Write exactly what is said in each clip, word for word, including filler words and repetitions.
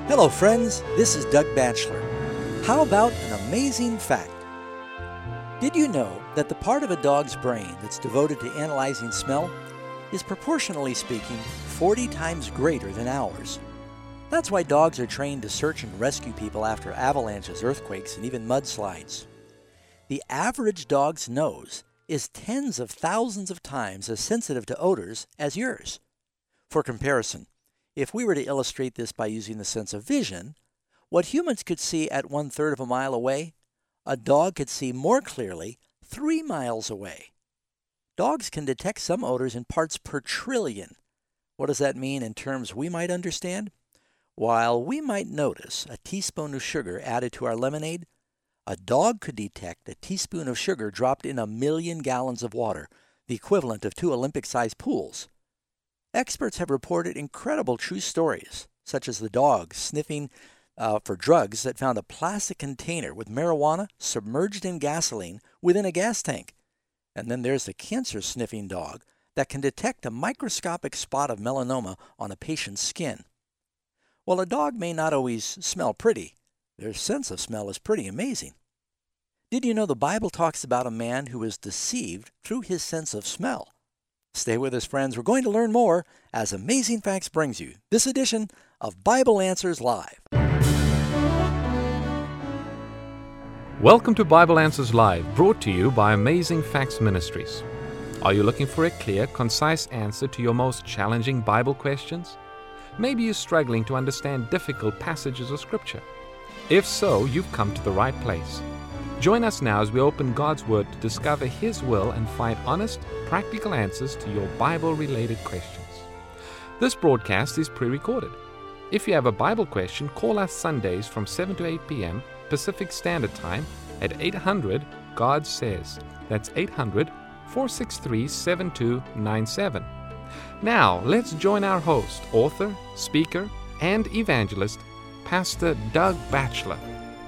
Hello friends, this is Doug Batchelor. How about an amazing fact? Did you know that the part of a dog's brain that's devoted to analyzing smell is proportionally speaking forty times greater than ours? That's why dogs are trained to search and rescue people after avalanches, earthquakes, and even mudslides. The average dog's nose is tens of thousands of times as sensitive to odors as yours. For comparison, if we were to illustrate this by using the sense of vision, what humans could see at one-third of a mile away, a dog could see more clearly three miles away. Dogs can detect some odors in parts per trillion. What does that mean in terms we might understand? While we might notice a teaspoon of sugar added to our lemonade, a dog could detect a teaspoon of sugar dropped in a million gallons of water, the equivalent of two Olympic-sized pools. Experts have reported incredible true stories, such as the dog sniffing uh, for drugs that found a plastic container with marijuana submerged in gasoline within a gas tank. And then there's the cancer-sniffing dog that can detect a microscopic spot of melanoma on a patient's skin. While a dog may not always smell pretty, their sense of smell is pretty amazing. Did you know the Bible talks about a man who was deceived through his sense of smell? Stay with us, friends. We're going to learn more as Amazing Facts brings you this edition of Bible Answers Live. Welcome to Bible Answers Live, brought to you by Amazing Facts Ministries. Are you looking for a clear, concise answer to your most challenging Bible questions? Maybe you're struggling to understand difficult passages of Scripture. If so, you've come to the right place. Join us now as we open God's Word to discover His will and find honest, practical answers to your Bible-related questions. This broadcast is pre-recorded. If you have a Bible question, call us Sundays from seven to eight p.m. Pacific Standard Time at eight hundred God Says. That's eight hundred, four six three, seven two nine seven. Now, let's join our host, author, speaker, and evangelist, Pastor Doug Batchelor.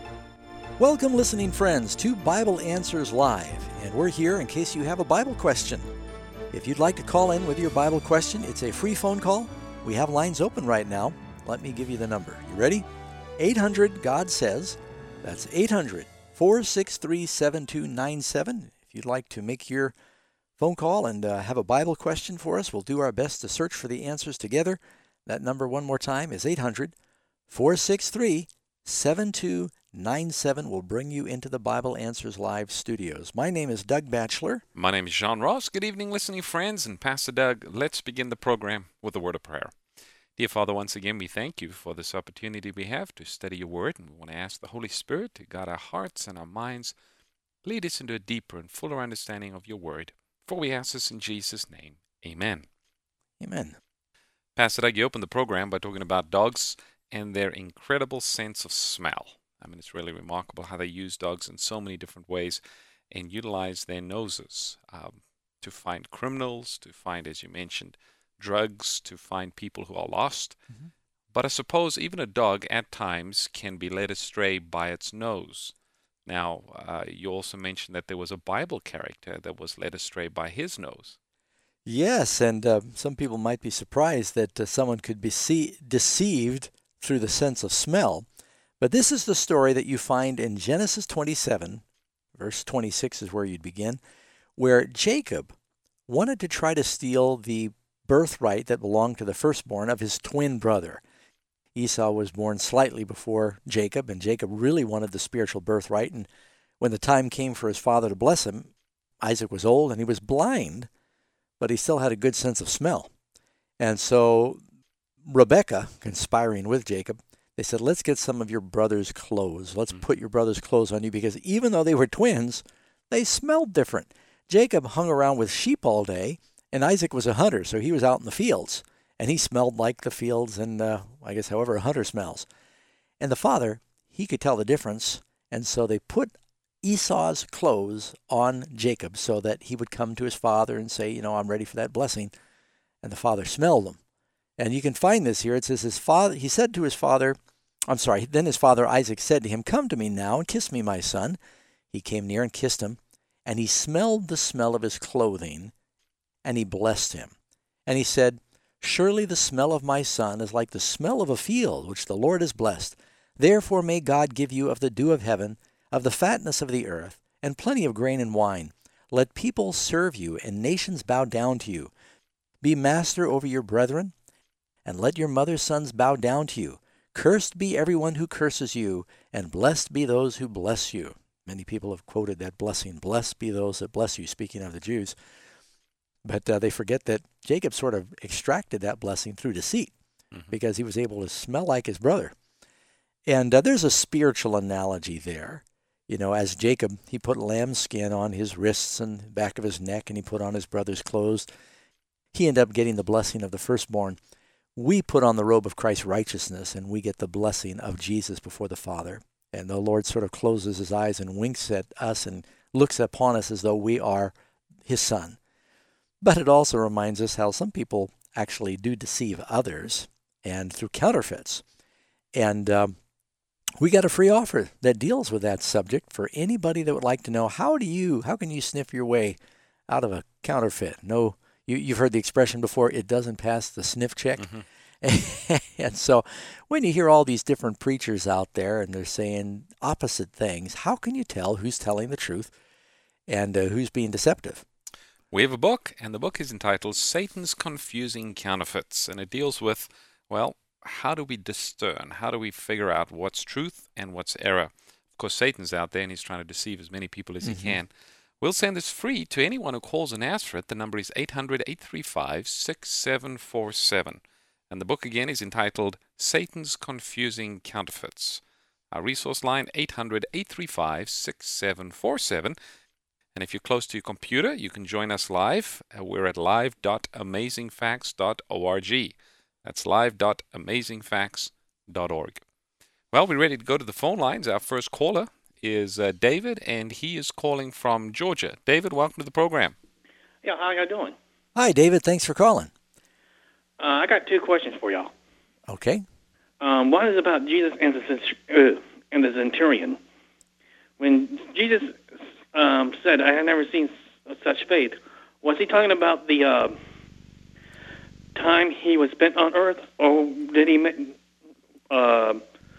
Welcome, listening friends, to Bible Answers Live, and we're here in case you have a Bible question. If you'd like to call in with your Bible question, it's a free phone call. We have lines open right now. Let me give you the number. You ready? eight hundred God Says. That's eight hundred, four six three, seven two nine seven. If you'd like to make your phone call and uh, have a Bible question for us, we'll do our best to search for the answers together. That number one more time is eight hundred, four six three, seven two nine seven. Will bring you into the Bible Answers Live studios. My name is Doug Batchelor. My name is John Ross. Good evening, listening friends, and Pastor Doug. Let's begin the program with a word of prayer. Dear Father, once again, we thank you for this opportunity we have to study your word, and we want to ask the Holy Spirit to guide our hearts and our minds, lead us into a deeper and fuller understanding of your word. For we ask this in Jesus' name. Amen. Amen. Pastor Doug, you opened the program by talking about dogs and their incredible sense of smell. I mean, it's really remarkable how they use dogs in so many different ways and utilize their noses um, to find criminals, to find, as you mentioned, drugs, to find people who are lost. Mm-hmm. But I suppose even a dog at times can be led astray by its nose. Now, uh, you also mentioned that there was a Bible character that was led astray by his nose. Yes, and uh, some people might be surprised that uh, someone could be see- deceived through the sense of smell. But this is the story that you find in Genesis twenty-seven, verse twenty-six is where you'd begin, where Jacob wanted to try to steal the birthright that belonged to the firstborn of his twin brother. Esau was born slightly before Jacob, and Jacob really wanted the spiritual birthright. And when the time came for his father to bless him, Isaac was old and he was blind, but he still had a good sense of smell. And so Rebekah, conspiring with Jacob, they said, let's get some of your brother's clothes. Let's put your brother's clothes on you, because even though they were twins, they smelled different. Jacob hung around with sheep all day, and Isaac was a hunter, so he was out in the fields, and he smelled like the fields and, uh, I guess, however a hunter smells. And the father, he could tell the difference, and so they put Esau's clothes on Jacob so that he would come to his father and say, you know, I'm ready for that blessing. And the father smelled them. And you can find this here. It says his father, he said to his father, I'm sorry, then his father Isaac said to him, come to me now and kiss me, my son. He came near and kissed him, and he smelled the smell of his clothing, and he blessed him. And he said, Surely the smell of my son is like the smell of a field which the Lord has blessed. Therefore may God give you of the dew of heaven, of the fatness of the earth, and plenty of grain and wine. Let people serve you, and nations bow down to you. Be master over your brethren, and let your mother's sons bow down to you. Cursed be everyone who curses you, and blessed be those who bless you. Many people have quoted that blessing, blessed be those that bless you, speaking of the Jews. But uh, they forget that Jacob sort of extracted that blessing through deceit, mm-hmm. because he was able to smell like his brother. And uh, there's a spiritual analogy there. You know, as Jacob, he put lamb skin on his wrists and back of his neck, and he put on his brother's clothes. He ended up getting the blessing of the firstborn. We put on the robe of Christ's righteousness, and we get the blessing of Jesus before the Father. And the Lord sort of closes his eyes and winks at us and looks upon us as though we are his son. But it also reminds us how some people actually do deceive others, and through counterfeits. And um, we got a free offer that deals with that subject for anybody that would like to know, how do you, how can you sniff your way out of a counterfeit? No, you, you've heard the expression before, it doesn't pass the sniff check. Mm-hmm. And so when you hear all these different preachers out there and they're saying opposite things, how can you tell who's telling the truth and uh, who's being deceptive? We have a book, and the book is entitled Satan's Confusing Counterfeits, and it deals with, well, how do we discern? How do we figure out what's truth and what's error? Of course, Satan's out there, and he's trying to deceive as many people as mm-hmm. he can. We'll send this free to anyone who calls and asks for it. The number is eight hundred, eight three five, six seven four seven. And the book again is entitled Satan's Confusing Counterfeits. Our resource line, eight hundred, eight three five, six seven four seven. And if you're close to your computer, you can join us live. Uh, we're at live dot amazing facts dot org. That's live dot amazing facts dot org. Well, we're ready to go to the phone lines. Our first caller is uh, David, and he is calling from Georgia. David, welcome to the program. Yeah, how y'all doing? Hi, David. Thanks for calling. Uh, I got two questions for y'all. Okay. Um, one is about Jesus and the, uh, and the centurion. When Jesus um, said, I have never seen such faith, was he talking about the uh, time he was spent on earth, or did he uh,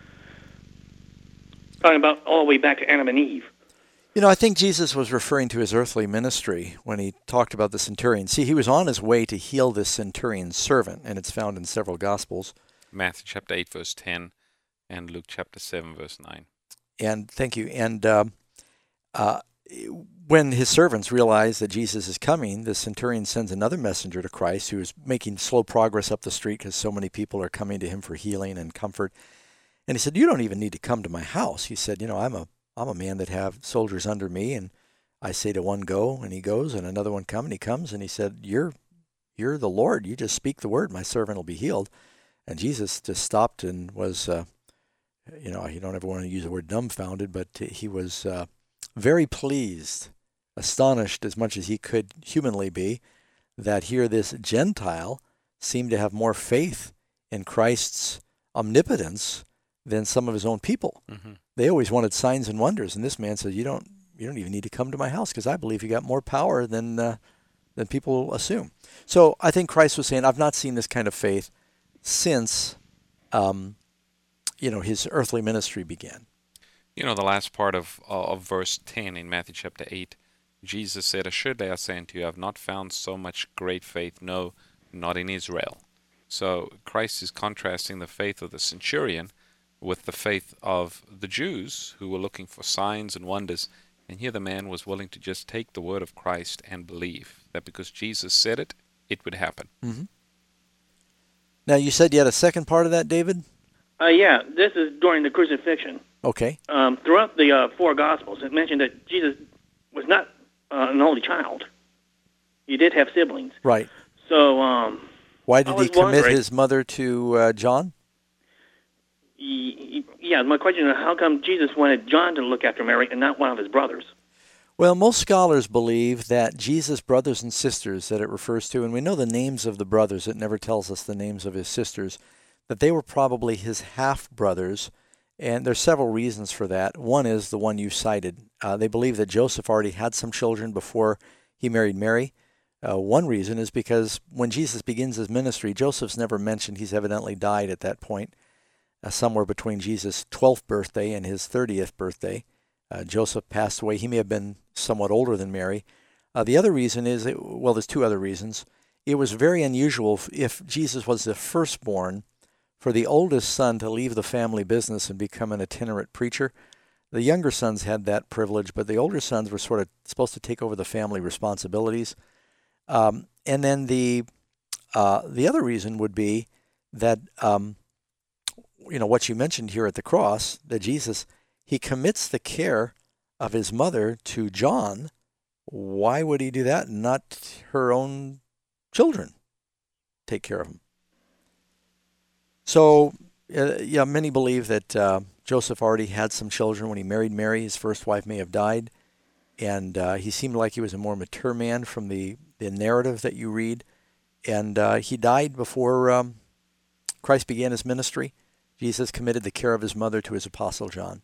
talking about all the way back to Adam and Eve? You know, I think Jesus was referring to his earthly ministry when he talked about the centurion. See, he was on his way to heal this centurion's servant, and it's found in several Gospels. Matthew chapter eight, verse ten, and Luke chapter seven, verse nine. And thank you. And uh, uh, when his servants realize that Jesus is coming, the centurion sends another messenger to Christ who is making slow progress up the street because so many people are coming to him for healing and comfort. And he said, you don't even need to come to my house. He said, you know, I'm a I'm a man that have soldiers under me, and I say to one, go, and he goes, and another one come, and he comes, and he said, you're you're the Lord. You just speak the word. My servant will be healed. And Jesus just stopped and was, uh, you know, you don't ever want to use the word dumbfounded, but he was uh, very pleased, astonished as much as he could humanly be, that here this Gentile seemed to have more faith in Christ's omnipotence than some of his own people. Mm-hmm. They always wanted signs and wonders, and this man said, "You don't, you don't even need to come to my house because I believe you got more power than uh, than people assume." So I think Christ was saying, "I've not seen this kind of faith since, um, you know, his earthly ministry began." You know, the last part of of verse ten in Matthew chapter eight, Jesus said, "Assuredly I say unto you, I have not found so much great faith, no, not in Israel." So Christ is contrasting the faith of the centurion with the faith of the Jews who were looking for signs and wonders. And here the man was willing to just take the word of Christ and believe that because Jesus said it, it would happen. Mm-hmm. Now, you said you had a second part of that, David? Uh, yeah, this is during the crucifixion. Okay. Um, throughout the uh, four Gospels, it mentioned that Jesus was not uh, an only child. He did have siblings. Right. So, um... Why did he commit his mother to uh, John? Yeah, my question is, how come Jesus wanted John to look after Mary and not one of his brothers? Well, most scholars believe that Jesus' brothers and sisters that it refers to, and we know the names of the brothers, it never tells us the names of his sisters, that they were probably his half-brothers, and there's several reasons for that. One is the one you cited. Uh, they believe that Joseph already had some children before he married Mary. Uh, one reason is because when Jesus begins his ministry, Joseph's never mentioned. He's evidently died at that point, uh, somewhere between Jesus' twelfth birthday and his thirtieth birthday. Uh, Joseph passed away. He may have been somewhat older than Mary. Uh, the other reason is, it, well, there's two other reasons. It was very unusual if, if Jesus was the firstborn for the oldest son to leave the family business and become an itinerant preacher. The younger sons had that privilege, but the older sons were sort of supposed to take over the family responsibilities. Um, and then the uh, the other reason would be that, um, you know, what you mentioned here at the cross, that Jesus, he commits the care of his mother to John. Why would he do that? Not her own children take care of him. So, uh, yeah, many believe that uh, Joseph already had some children when he married Mary. His first wife may have died, and uh, he seemed like he was a more mature man from the, the narrative that you read. And uh, he died before um, Christ began his ministry. Jesus committed the care of his mother to his apostle John.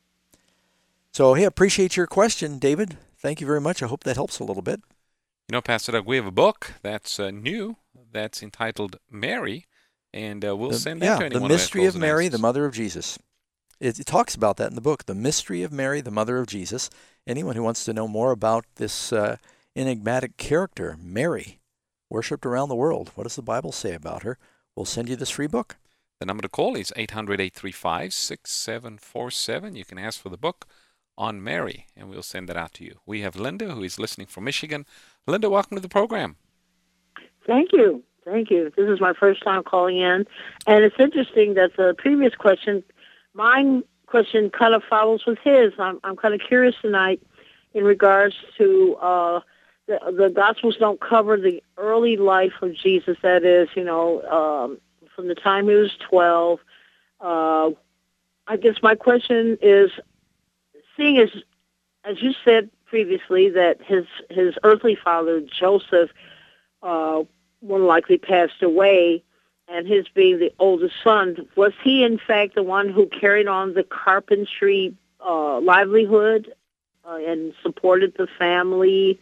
So, hey, I appreciate your question, David. Thank you very much. I hope that helps a little bit. You know, Pastor Doug, we have a book that's uh, new, that's entitled Mary, and uh, we'll the, send that yeah, to anyone. The Mystery of Mary, answers. the Mother of Jesus. It, it talks about that in the book, The Mystery of Mary, the Mother of Jesus. Anyone who wants to know more about this uh, enigmatic character, Mary, worshipped around the world, what does the Bible say about her? We'll send you this free book. The number to call is eight hundred, eight three five, six seven four seven. You can ask for the book on Mary, and we'll send that out to you. We have Linda, who is listening from Michigan. Linda, welcome to the program. Thank you. Thank you. This is my first time calling in, and it's interesting that the previous question, my question kind of follows with his. I'm, I'm kind of curious tonight in regards to uh, the, the Gospels don't cover the early life of Jesus, that is, you know, um, from the time he was twelve. Uh, I guess my question is, seeing as, as you said previously, that his his earthly father, Joseph, uh, more likely passed away, and his being the oldest son, was he in fact the one who carried on the carpentry uh, livelihood uh, and supported the family,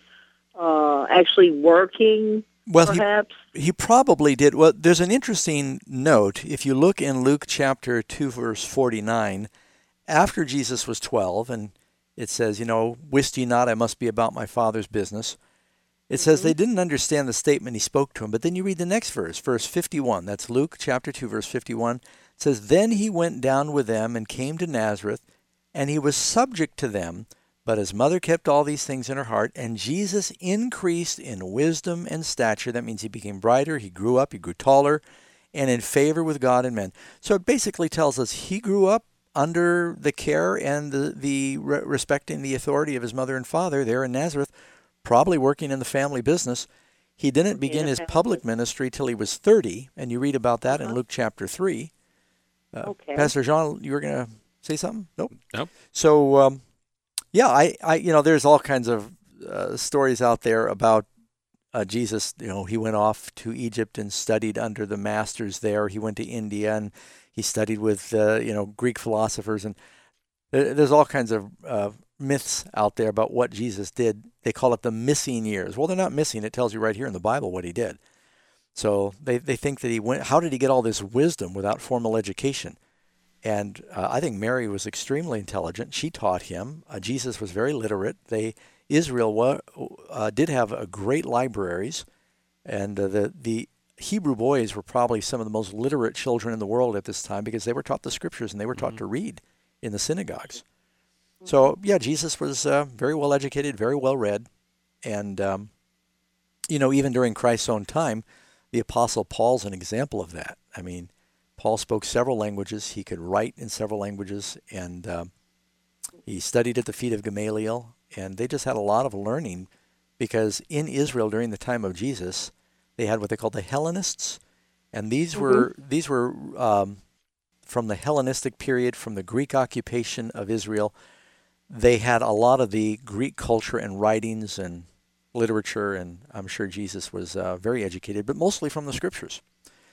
uh, actually working, well, perhaps? He, he probably did. Well, there's an interesting note. If you look in Luke chapter two, verse forty-nine, after Jesus was twelve, and it says, you know, wist ye not I must be about my Father's business. It mm-hmm. says they didn't understand the statement he spoke to him. But then you read the next verse, verse fifty-one. That's Luke chapter two, verse fifty-one. It says, then he went down with them and came to Nazareth, and he was subject to them. But his mother kept all these things in her heart, and Jesus increased in wisdom and stature. That means he became brighter, he grew up, he grew taller, and in favor with God and men. So it basically tells us he grew up under the care and the, the re- respecting the authority of his mother and father there in Nazareth, probably working in the family business. He didn't begin his public ministry till he was thirty, and you read about that uh-huh. in Luke chapter three. Uh, okay. Pastor Jean, you were going to say something? Nope. Nope. So, um, yeah, I, I, you know, there's all kinds of uh, stories out there about uh, Jesus. You know, he went off to Egypt and studied under the masters there. He went to India and he studied with, uh, you know, Greek philosophers. And there's all kinds of uh, myths out there about what Jesus did. They call it the missing years. Well, they're not missing. It tells you right here in the Bible what he did. So they, they think that he went, how did he get all this wisdom without formal education? And uh, I think Mary was extremely intelligent. She taught him. Uh, Jesus was very literate. They Israel wa- uh, did have a great libraries, and uh, the the Hebrew boys were probably some of the most literate children in the world at this time because they were taught the scriptures and they were taught mm-hmm. to read in the synagogues. Mm-hmm. So yeah, Jesus was uh, very well educated, very well read, and um, you know, even during Christ's own time, the Apostle Paul's an example of that. I mean, Paul spoke several languages. He could write in several languages, and uh, he studied at the feet of Gamaliel, and they just had a lot of learning because in Israel during the time of Jesus, they had what they called the Hellenists, and these mm-hmm. were these were um, from the Hellenistic period, from the Greek occupation of Israel. They had a lot of the Greek culture and writings and literature, and I'm sure Jesus was uh, very educated, but mostly from the scriptures.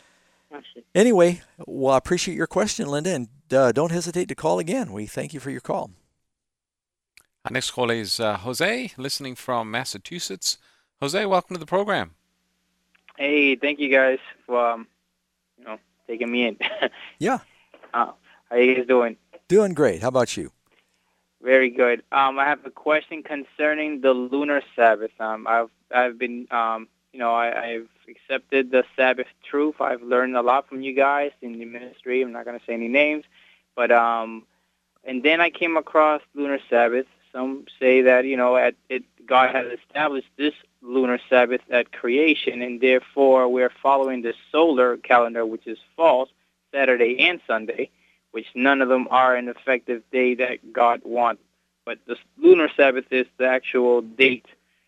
Anyway, well, I appreciate your question, Linda, and uh, don't hesitate to call again. We thank you for your call. Our next caller is uh, Jose, listening from Massachusetts. Jose, welcome to the program. Hey, thank you guys for um, you know taking me in. Yeah. uh, how you guys doing? Doing great. How about you? Very good. Um, I have a question concerning the lunar Sabbath. Um, I've I've been um, you know, I, I've accepted the Sabbath truth. I've learned a lot from you guys in the ministry. I'm not going to say any names, but um, and then I came across lunar Sabbath. Some say that you know, at it God has established this lunar Sabbath at creation, and therefore we're following the solar calendar, which is false, Saturday and Sunday, which none of them are an effective day that God wants. But the lunar Sabbath is the actual date.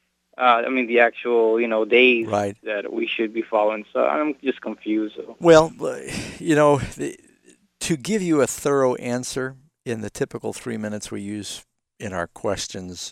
Uh, I mean, the actual, you know, days Right. that we should be following. So I'm just confused. So. Well, you know, the, to give you a thorough answer in the typical three minutes we use in our questions,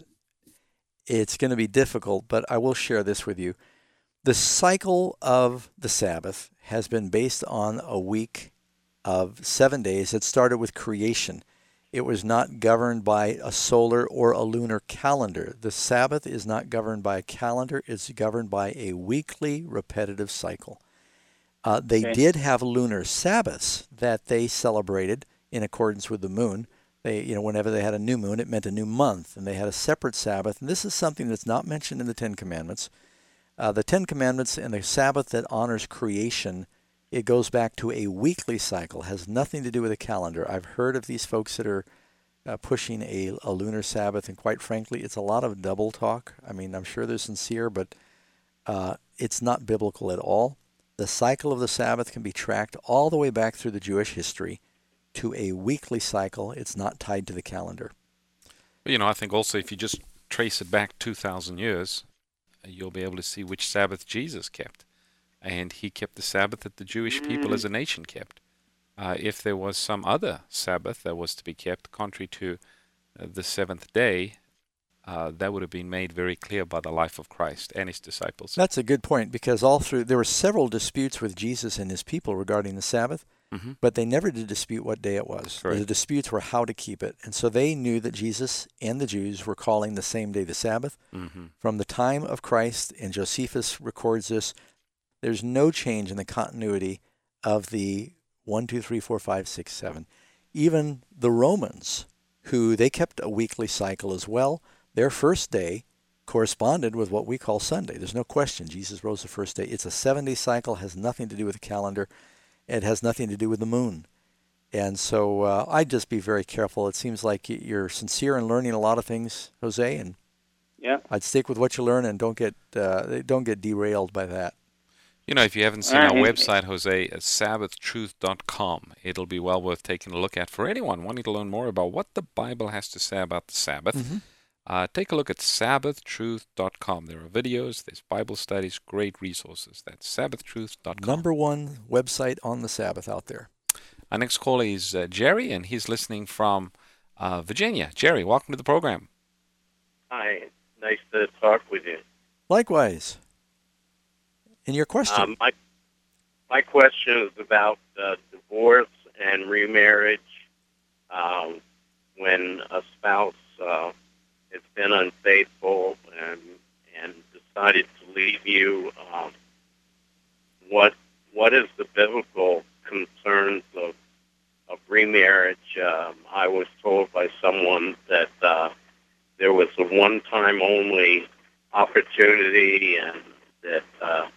it's going to be difficult, but I will share this with you. The cycle of the Sabbath has been based on a week of seven days that started with creation. It was not governed by a solar or a lunar calendar. The Sabbath is not governed by a calendar. It's governed by a weekly repetitive cycle. Uh, they Okay. did have lunar Sabbaths that they celebrated in accordance with the moon. They, you know, whenever they had a new moon, it meant a new month, and they had a separate Sabbath. And this is something that's not mentioned in the Ten Commandments. Uh, the Ten Commandments and the Sabbath that honors creation, it goes back to a weekly cycle, has nothing to do with a calendar. I've heard of these folks that are uh, pushing a, a lunar Sabbath, and quite frankly, it's a lot of double talk. I mean, I'm sure they're sincere, but uh, it's not biblical at all. The cycle of the Sabbath can be tracked all the way back through the Jewish history to a weekly cycle. It's not tied to the calendar. But, you know, I think also if you just trace it back two thousand years, you'll be able to see which Sabbath Jesus kept. And he kept the Sabbath that the Jewish people as a nation kept. Uh, if there was some other Sabbath that was to be kept, contrary to uh, the seventh day, uh, that would have been made very clear by the life of Christ and his disciples. That's a good point, because all through there were several disputes with Jesus and his people regarding the Sabbath, mm-hmm. but they never did dispute what day it was. Correct. The disputes were how to keep it. And so they knew that Jesus and the Jews were calling the same day the Sabbath. Mm-hmm. From the time of Christ, and Josephus records this, there's no change in the continuity of the one, two, three, four, five, six, seven. Even the Romans, who they kept a weekly cycle as well, their first day corresponded with what we call Sunday. There's no question Jesus rose the first day. It's a seven-day cycle, has nothing to do with the calendar. It has nothing to do with the moon. And so uh, I'd just be very careful. It seems like you're sincere in learning a lot of things, Jose, and Yeah. I'd stick with what you learn and don't get uh, don't get derailed by that. You know, if you haven't seen Uh, our and- website, Jose, it's sabbath truth dot com. It'll be well worth taking a look at for anyone wanting to learn more about what the Bible has to say about the Sabbath. Mhm. Uh, take a look at sabbath truth dot com. There are videos, there's Bible studies, great resources. That's sabbath truth dot com. Number one website on the Sabbath out there. Our next caller is uh, Jerry, and he's listening from uh, Virginia. Jerry, welcome to the program. Hi, nice to talk with you. Likewise. And your question? Um, my my question is about uh, divorce and remarriage. Um, when a spouse uh, has been unfaithful and and decided to leave you, um, what what is the biblical concerns of of remarriage? Um, I was told by someone that uh, there was a one-time only opportunity, and that uh,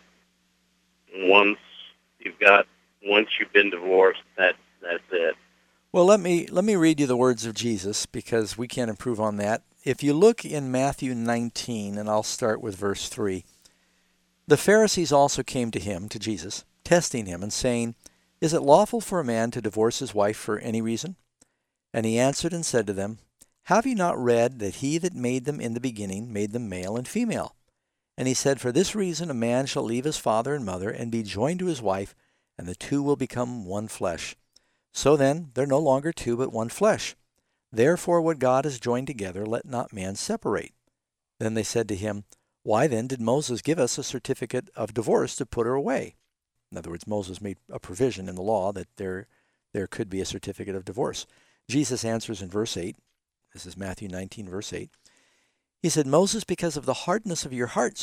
once you've got once you've been divorced, that that's it. Well, let me let me read you the words of Jesus, because we can't improve on that. If you look in Matthew nineteen, and I'll start with verse three, the Pharisees also came to him, to Jesus, testing him and saying, "Is it lawful for a man to divorce his wife for any reason?" And he answered and said to them, "Have you not read that he that made them in the beginning made them male and female? And he said, For this reason a man shall leave his father and mother and be joined to his wife, and the two will become one flesh. So then, they're no longer two, but one flesh. Therefore what God has joined together, let not man separate." Then they said to him, "Why then did Moses give us a certificate of divorce to put her away?" In other words, Moses made a provision in the law that there, there could be a certificate of divorce. Jesus answers in verse eight. This is Matthew nineteen, verse eight. He said, "Moses, because of the hardness of your hearts,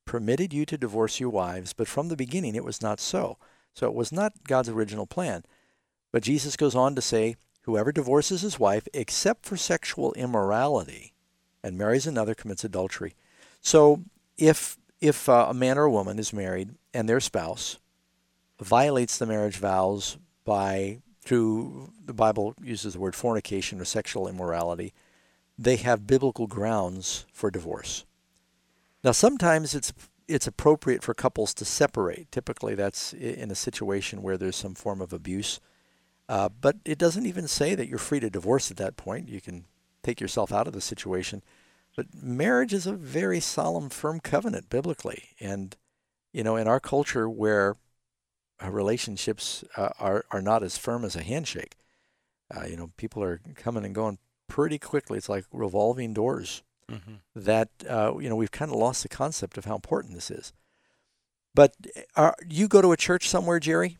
permitted you to divorce your wives, but from the beginning it was not so. So it was not God's original plan. But Jesus goes on to say, whoever divorces his wife except for sexual immorality and marries another commits adultery. So if if uh, a man or a woman is married and their spouse violates the marriage vows by, through, the Bible uses the word fornication or sexual immorality, they have biblical grounds for divorce. Now, sometimes it's it's appropriate for couples to separate. Typically, that's in a situation where there's some form of abuse. Uh, but it doesn't even say that you're free to divorce at that point. You can take yourself out of the situation. But marriage is a very solemn, firm covenant biblically. And, you know, in our culture where uh, relationships uh, are, are not as firm as a handshake, uh, you know, people are coming and going pretty quickly. It's like revolving doors. Mm-hmm. That, uh, you know, we've kind of lost the concept of how important this is. But are, you go to a church somewhere, Jerry?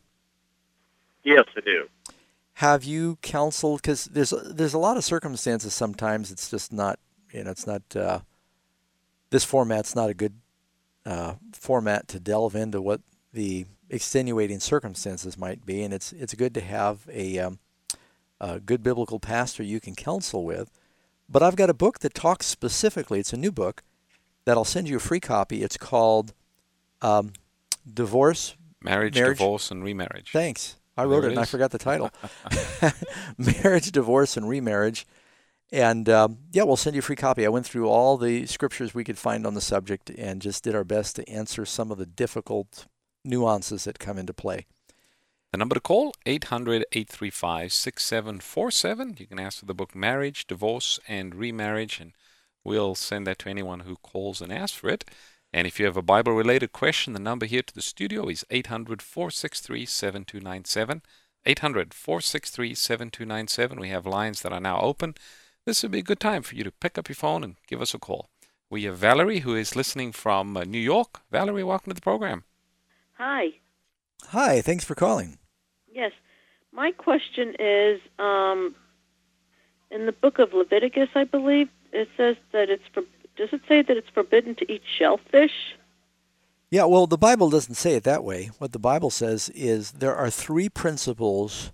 Yes, I do. Have you counseled? Because there's there's a lot of circumstances. Sometimes it's just not, you know, it's not. Uh, this format's not a good uh, format to delve into what the extenuating circumstances might be, and it's it's good to have a, um, a good biblical pastor you can counsel with. But I've got a book that talks specifically. It's a new book that I'll send you a free copy. It's called um, Divorce, Marriage, Marriage, Divorce, and Remarriage. Thanks. I wrote There it it and I is. forgot the title. Marriage, Divorce, and Remarriage. And um, yeah, we'll send you a free copy. I went through all the scriptures we could find on the subject and just did our best to answer some of the difficult nuances that come into play. The number to call, eight hundred, eight three five, six seven four seven. You can ask for the book Marriage, Divorce, and Remarriage, and we'll send that to anyone who calls and asks for it. And if you have a Bible-related question, the number here to the studio is eight hundred, four six three, seven two nine seven. eight hundred, four six three, seven two nine seven. We have lines that are now open. This would be a good time for you to pick up your phone and give us a call. We have Valerie, who is listening from uh, New York. Valerie, welcome to the program. Hi. Hi, thanks for calling. Yes. My question is, um, in the book of Leviticus, I believe, it says that it's for, does it say that it's forbidden to eat shellfish? Yeah, well, the Bible doesn't say it that way. What the Bible says is there are three principles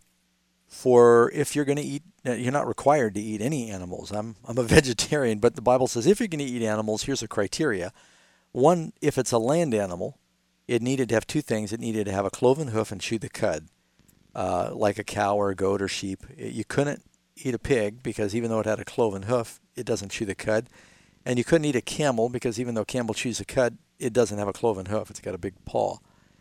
for if you're going to eat. You're not required to eat any animals. I'm I'm a vegetarian, but the Bible says if you're going to eat animals, here's a criteria. One, if it's a land animal, it needed to have two things. It needed to have a cloven hoof and chew the cud, uh, like a cow or a goat or sheep. You couldn't eat a pig because even though it had a cloven hoof, it doesn't chew the cud. And you couldn't eat a camel because even though a camel chews the cud, it doesn't have a cloven hoof. It's got a big paw.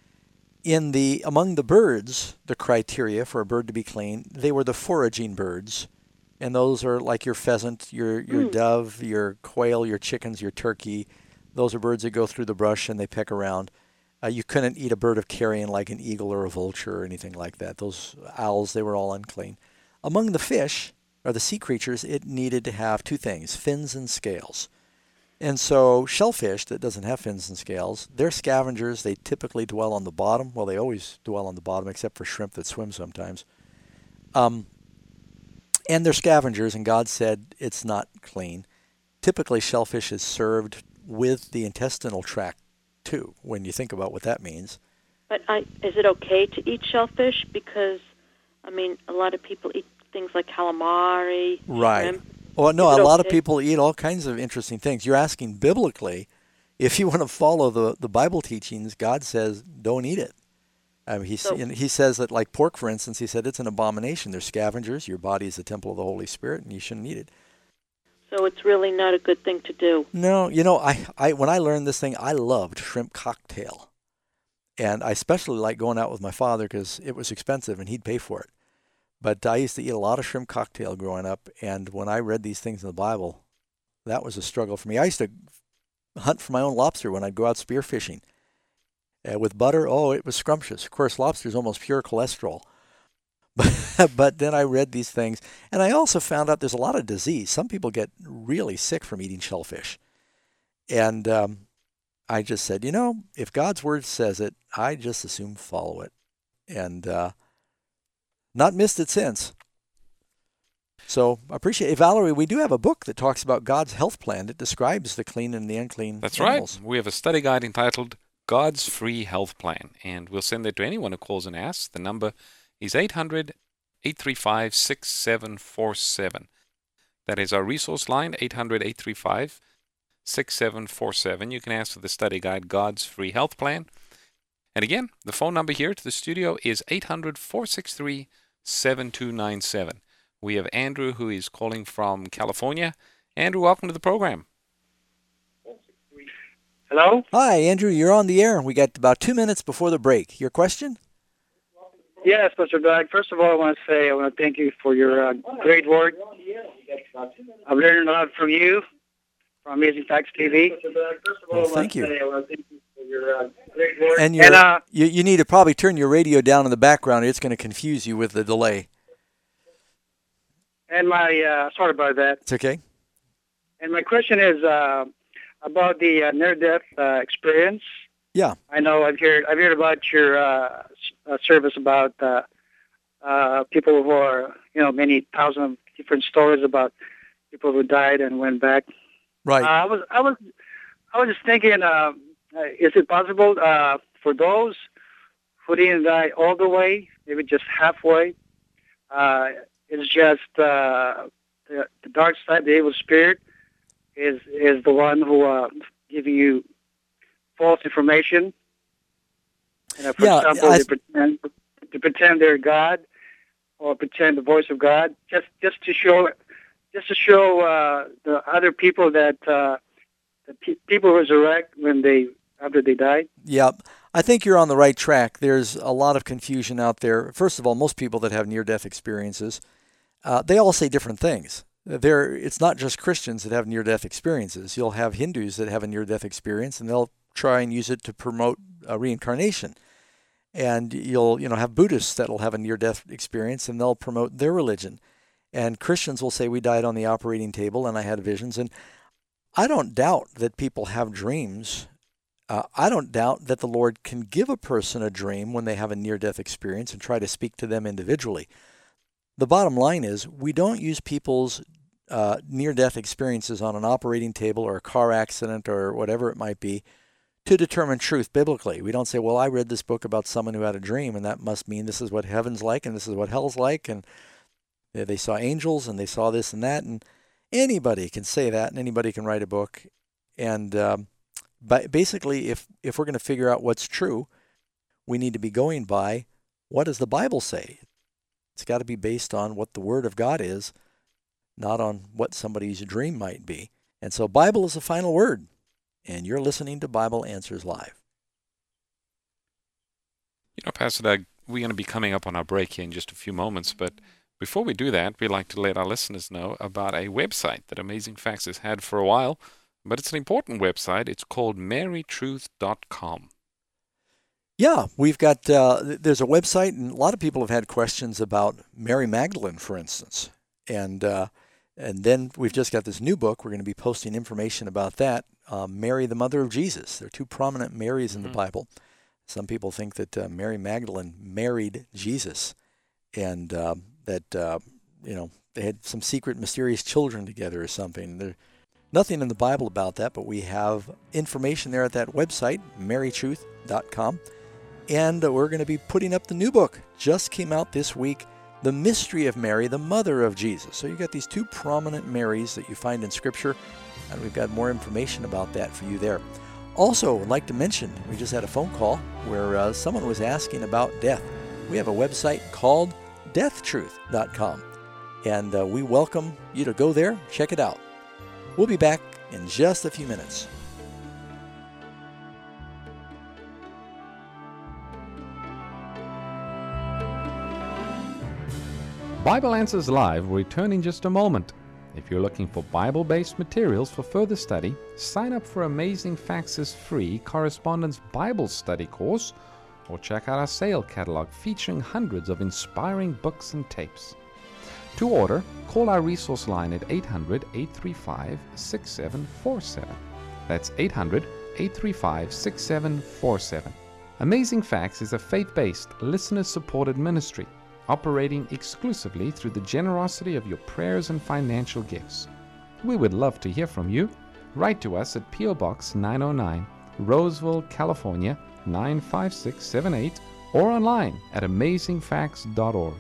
In the among the birds, the criteria for a bird to be clean, they were the foraging birds, and those are like your pheasant, your your mm. dove, your quail, your chickens, your turkey. Those are birds that go through the brush and they peck around. Uh, you couldn't eat a bird of carrion like an eagle or a vulture or anything like that. Those owls, they were all unclean. Among the fish, or the sea creatures, it needed to have two things, fins and scales. And so shellfish that doesn't have fins and scales, they're scavengers. They typically dwell on the bottom. Well, they always dwell on the bottom, except for shrimp that swim sometimes. Um, and they're scavengers, and God said it's not clean. Typically, shellfish is served with the intestinal tract, too, when you think about what that means. But I, is it okay to eat shellfish? Because, I mean, a lot of people eat things like calamari, right. shrimp. Well, no, a okay? lot of people eat all kinds of interesting things. You're asking biblically, if you want to follow the, the Bible teachings, God says don't eat it. I mean, he, so, he says that, like pork, for instance, he said it's an abomination. They're scavengers. Your body is the temple of the Holy Spirit, and you shouldn't eat it. So it's really not a good thing to do. No, you know, I, I when I learned this thing, I loved shrimp cocktail. And I especially liked going out with my father because it was expensive, and he'd pay for it. But I used to eat a lot of shrimp cocktail growing up, and when I read these things in the Bible, that was a struggle for me. I used to hunt for my own lobster when I'd go out spearfishing. Uh, with butter, oh, it was scrumptious. Of course, lobster is almost pure cholesterol. But, but then I read these things, and I also found out there's a lot of disease. Some people get really sick from eating shellfish. And um, I just said, you know, if God's word says it, I just assume follow it. And uh, not missed it since. So I appreciate it. Valerie, we do have a book that talks about God's health plan. It describes the clean and the unclean That's animals. right. We have a study guide entitled God's Free Health Plan, and we'll send that to anyone who calls and asks. The number is eight hundred, eight three five, six seven four seven. That is our resource line, eight hundred, eight three five, six seven four seven. You can ask for the study guide, God's Free Health Plan. And again, the phone number here to the studio is eight hundred, four six three, seven two nine seven. We have Andrew, who is calling from California. Andrew, welcome to the program. Hello? Hi, Andrew. You're on the air. We got about two minutes before the break. Your question? Yes, Mister Doug. First of all, I want to say I want to thank you for your uh, great work. I've learned a lot from you, from Amazing Facts T V. Well, thank you. Your, uh, great work. And, you're, and uh, you, you need to probably turn your radio down in the background. It's going to confuse you with the delay. And my, uh, sorry about that. It's okay. And my question is uh, about the uh, near-death uh, experience. Yeah. I know I've heard I've heard about your uh, uh, service about uh, uh, people who are, you know, many thousand different stories about people who died and went back. Right. Uh, I was I was I was just thinking, uh, is it possible uh, for those who didn't die all the way, maybe just halfway? Uh, it's just uh, the, the dark side, the evil spirit, is is the one who uh, giving you false information. You know, for Yeah, example, I- they pretend to pretend they're God or pretend the voice of God, just just to show just to show uh, the other people that uh, the pe- people resurrect when they after they die. Yeah, I think you're on the right track. There's a lot of confusion out there. First of all, most people that have near-death experiences, uh, they all say different things. There, it's not just Christians that have near-death experiences. You'll have Hindus that have a near-death experience, and they'll try and use it to promote uh, reincarnation. And you'll, you know, have Buddhists that'll have a near-death experience, and they'll promote their religion. And Christians will say, we died on the operating table, and I had visions. And I don't doubt that people have dreams. Uh, I don't doubt that the Lord can give a person a dream when they have a near-death experience and try to speak to them individually. The bottom line is we don't use people's uh, near-death experiences on an operating table or a car accident or whatever it might be to determine truth biblically. We don't say, well, I read this book about someone who had a dream, and that must mean this is what heaven's like and this is what hell's like, and they saw angels and they saw this and that. And anybody can say that, and anybody can write a book. And um, but basically, if, if we're going to figure out what's true, we need to be going by what does the Bible say? It's got to be based on what the Word of God is, not on what somebody's dream might be. And so Bible is the final word. And you're listening to Bible Answers Live. You know, Pastor Doug, we're going to be coming up on our break here in just a few moments, but before we do that, we'd like to let our listeners know about a website that Amazing Facts has had for a while, but it's an important website. It's called mary truth dot com. Yeah, we've got, uh, there's a website, and a lot of people have had questions about Mary Magdalene, for instance. And uh, and then we've just got this new book. We're going to be posting information about that, uh, Mary, the mother of Jesus. There are two prominent Marys in Mm-hmm. the Bible. Some people think that uh, Mary Magdalene married Jesus, and uh, that, uh, you know, they had some secret, mysterious children together or something. There's nothing in the Bible about that, but we have information there at that website, mary truth dot com. And we're going to be putting up the new book. Just came out this week, The Mystery of Mary, the Mother of Jesus. So you've got these two prominent Marys that you find in Scripture, and we've got more information about that for you there. Also, I'd like to mention, we just had a phone call where uh, someone was asking about death. We have a website called death truth dot com, and uh, we welcome you to go there, check it out. We'll be back in just a few minutes. Bible Answers Live will return in just a moment. If you're looking for Bible-based materials for further study, sign up for Amazing Facts' free Correspondence Bible Study course, or check out our sale catalog featuring hundreds of inspiring books and tapes. To order, call our resource line at eight hundred, eight three five, six seven four seven. That's eight hundred, eight three five, six seven four seven. Amazing Facts is a faith-based, listener-supported ministry. operating exclusively through the generosity of your prayers and financial gifts. We would love to hear from you. Write to us at P O. Box nine oh nine, Roseville, California nine five six seven eight, or online at amazing facts dot org.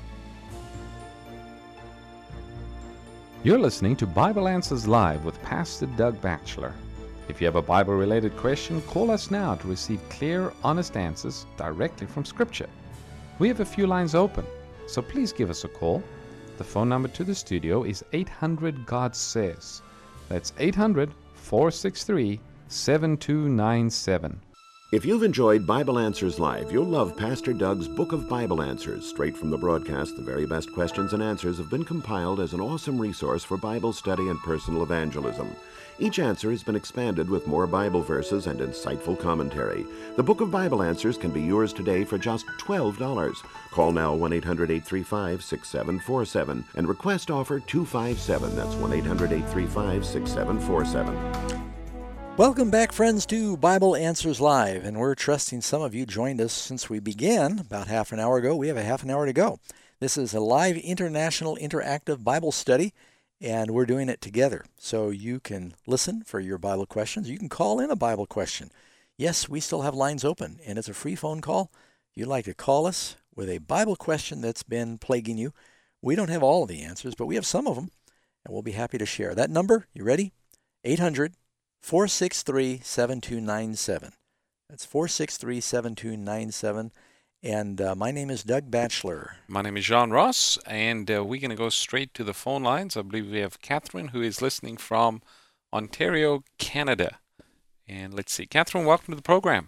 You're listening to Bible Answers Live with Pastor Doug Batchelor. If you have a Bible-related question, call us now to receive clear, honest answers directly from Scripture. We have a few lines open, so please give us a call. The phone number to the studio is eight hundred God Says. That's eight hundred, four six three, seven two nine seven. If you've enjoyed Bible Answers Live, you'll love Pastor Doug's Book of Bible Answers. Straight from the broadcast, the very best questions and answers have been compiled as an awesome resource for Bible study and personal evangelism. Each answer has been expanded with more Bible verses and insightful commentary. The Book of Bible Answers can be yours today for just twelve dollars. Call now one eight hundred, eight three five, six seven four seven and request offer two five seven. That's one eight hundred, eight three five, six seven four seven. Welcome back, friends, to Bible Answers Live, and we're trusting some of you joined us since we began about half an hour ago. We have a half an hour to go. This is a live international interactive Bible study, and we're doing it together. So you can listen for your Bible questions. You can call in a Bible question. Yes, we still have lines open, and it's a free phone call. If you'd like to call us with a Bible question that's been plaguing you, we don't have all of the answers, but we have some of them, and we'll be happy to share. That number, you ready? eight hundred, four six three, seven two nine seven. That's four six three, seven two nine seven. And uh, my name is Doug Batchelor. My name is John Ross, and uh, we're going to go straight to the phone lines. I believe we have Catherine, who is listening from Ontario, Canada. And let's see. Catherine, welcome to the program.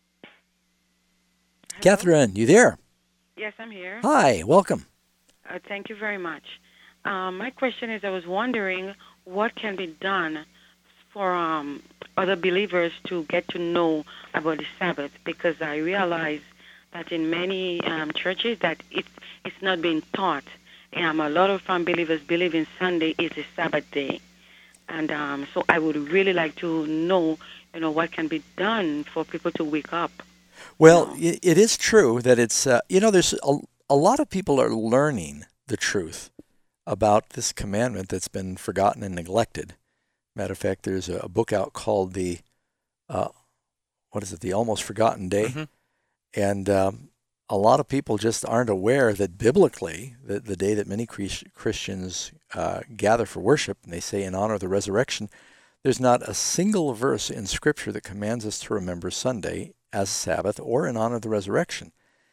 Hello? Catherine, you there? Yes, I'm here. Hi, welcome. Uh, thank you very much. Um, my question is, I was wondering what can be done for um, other believers to get to know about the Sabbath, because I realize that in many um, churches that it's it's not being taught. Um, a lot of unbelievers believe in Sunday is a Sabbath day, and um, so I would really like to know, you know, what can be done for people to wake up. Well, you know? It is true that it's uh, you know, there's a, a lot of people are learning the truth about this commandment that's been forgotten and neglected. Matter of fact, there's a, a book out called the, uh, what is it, The Almost Forgotten Day. Mm-hmm. And um, a lot of people just aren't aware that biblically, the, the day that many Christians uh, gather for worship, and they say in honor of the resurrection, there's not a single verse in Scripture that commands us to remember Sunday as Sabbath or in honor of the resurrection.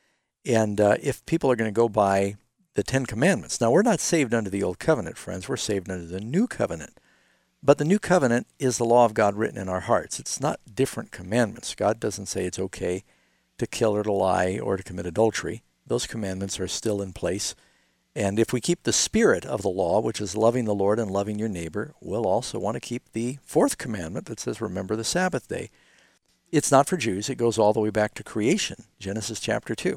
And uh, if people are going to go by the Ten Commandments, now we're not saved under the Old Covenant, friends, we're saved under the New Covenant. But the New Covenant is the law of God written in our hearts. It's not different commandments. God doesn't say it's okay to kill or to lie or to commit adultery. Those commandments are still in place. And if we keep the spirit of the law, which is loving the Lord and loving your neighbor, we'll also want to keep the fourth commandment that says, remember the Sabbath day. It's not for Jews. It goes all the way back to creation, Genesis chapter two.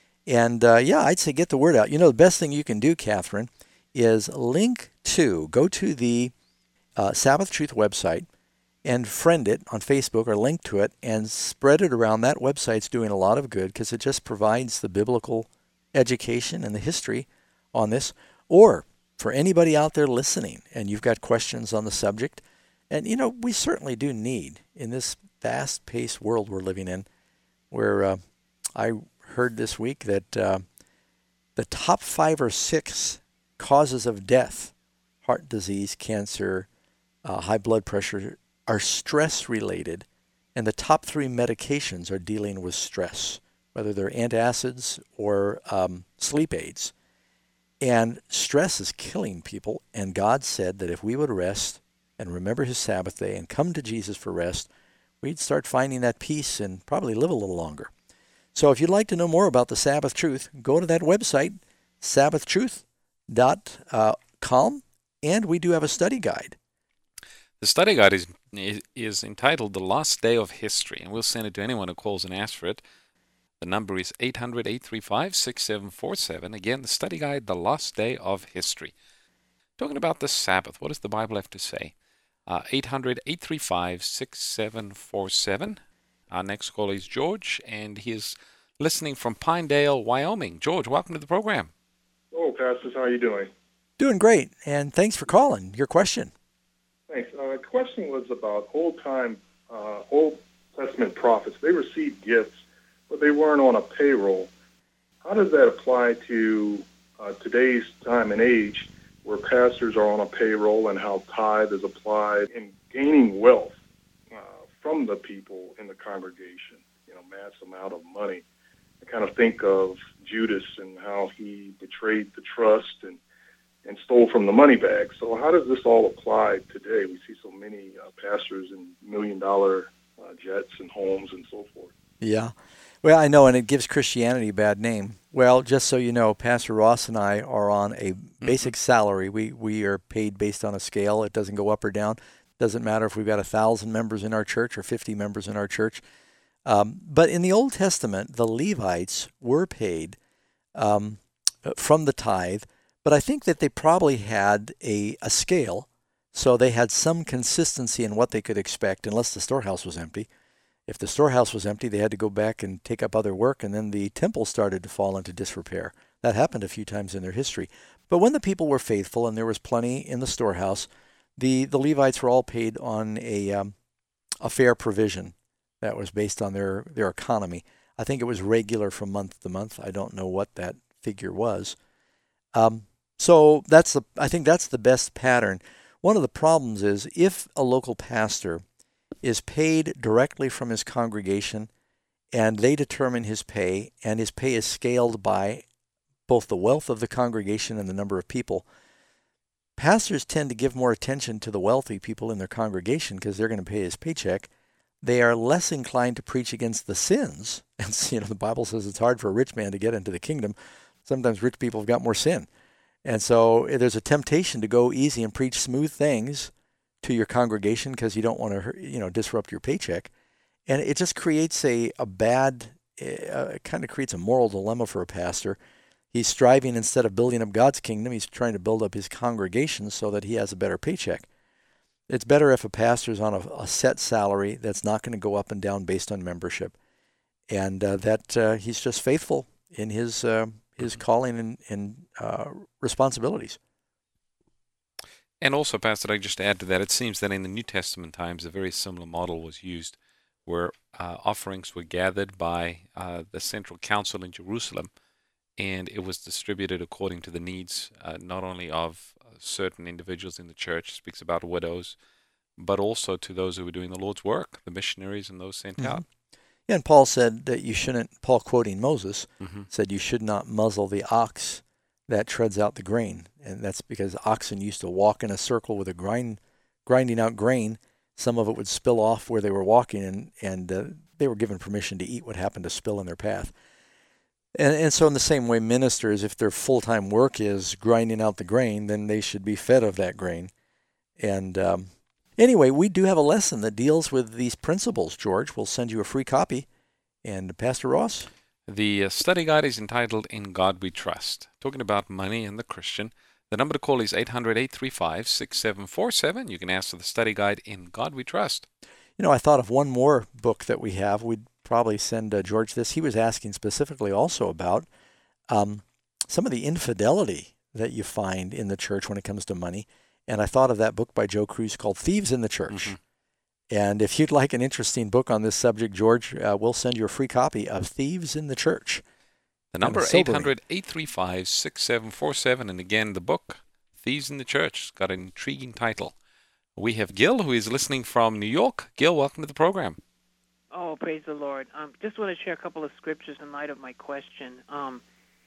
And uh, yeah, I'd say get the word out. You know, the best thing you can do, Catherine, is link to, go to the uh, Sabbath Truth website and friend it on Facebook or link to it and spread it around. That website's doing a lot of good because it just provides the biblical education and the history on this. Or for anybody out there listening and you've got questions on the subject, and you know, we certainly do need, in this fast-paced world we're living in, where uh, I heard this week that uh, the top five or six causes of death, heart disease, cancer, uh, high blood pressure, are stress-related, and the top three medications are dealing with stress, whether they're antacids or um, sleep aids. And stress is killing people, and God said that if we would rest and remember his Sabbath day and come to Jesus for rest, we'd start finding that peace and probably live a little longer. So if you'd like to know more about the Sabbath Truth, go to that website, sabbath truth dot com, and we do have a study guide. The study guide is, is is entitled The Lost Day of History, and we'll send it to anyone who calls and asks for it. The number is eight hundred, eight three five, six seven four seven. Again, the study guide, The Lost Day of History. Talking about the Sabbath, what does the Bible have to say? Uh, eight hundred, eight three five, six seven four seven. Our next caller is George, and he is listening from Pinedale, Wyoming. George, welcome to the program. Oh, pastors, how are you doing? Doing great, and thanks for calling. Your question. Thanks. Uh, the question was about old-time, uh, Old Testament prophets. They received gifts, but they weren't on a payroll. How does that apply to uh, today's time and age, where pastors are on a payroll, and how tithe is applied in gaining wealth uh, from the people in the congregation? You know, mass amount of money. I kind of think of Judas and how he betrayed the trust and and stole from the money bag. So how does this all apply today? We see so many uh, pastors in million-dollar uh, jets and homes and so forth. Yeah. Well, I know, and it gives Christianity a bad name. Well, just so you know, Pastor Ross and I are on a basic mm-hmm. salary. We we are paid based on a scale. It doesn't go up or down. Doesn't matter if we've got one thousand members in our church or fifty members in our church. Um, but in the Old Testament, the Levites were paid um, from the tithe, but I think that they probably had a, a scale, so they had some consistency in what they could expect, unless the storehouse was empty. If the storehouse was empty, they had to go back and take up other work, and then the temple started to fall into disrepair. That happened a few times in their history. But when the people were faithful and there was plenty in the storehouse, the, the Levites were all paid on a um, a fair provision that was based on their, their economy. I think it was regular from month to month. I don't know what that figure was. Um, so that's the I think that's the best pattern. One of the problems is if a local pastor is paid directly from his congregation and they determine his pay, and his pay is scaled by both the wealth of the congregation and the number of people, pastors tend to give more attention to the wealthy people in their congregation because they're going to pay his paycheck. They are less inclined to preach against the sins. And you know, the Bible says it's hard for a rich man to get into the kingdom. Sometimes rich people have got more sin. And so there's a temptation to go easy and preach smooth things to your congregation because you don't want to, you know, disrupt your paycheck. And it just creates a, a bad, uh, it kind of creates a moral dilemma for a pastor. He's striving, instead of building up God's kingdom, he's trying to build up his congregation so that he has a better paycheck. It's better if a pastor's on a, a set salary that's not going to go up and down based on membership, and uh, that uh, he's just faithful in his uh, his calling and, and uh, responsibilities. And also, Pastor, I just add to that, it seems that in the New Testament times, a very similar model was used, where uh, offerings were gathered by uh, the central council in Jerusalem, and it was distributed according to the needs, uh, not only of certain individuals in the church, speaks about widows, but also to those who were doing the Lord's work, the missionaries and those sent mm-hmm. out. Yeah, and Paul said that you shouldn't, Paul quoting Moses, mm-hmm. said you should not muzzle the ox that treads out the grain. And that's because oxen used to walk in a circle with a grind, grinding out grain. Some of it would spill off where they were walking, and, and uh, they were given permission to eat what happened to spill in their path. And, and so in the same way, ministers, if their full-time work is grinding out the grain, then they should be fed of that grain. And um, anyway, we do have a lesson that deals with these principles, George. We'll send you a free copy. And Pastor Ross? The uh, study guide is entitled In God We Trust, talking about money and the Christian. The number to call is eight hundred, eight three five, six seven four seven. You can ask for the study guide In God We Trust. You know, I thought of one more book that we have. We'd probably send uh, George this. He was asking specifically also about um, some of the infidelity that you find in the church when it comes to money. And I thought of that book by Joe Cruz called Thieves in the Church. Mm-hmm. And if you'd like an interesting book on this subject, George, uh, we'll send you a free copy of Thieves in the Church. The number eight hundred, eight three five, six seven four seven. And again, the book, Thieves in the Church, has got an intriguing title. We have Gil, who is listening from New York. Gil, welcome to the program. Oh, praise the Lord. Um, just want to share a couple of scriptures in light of my question. Um,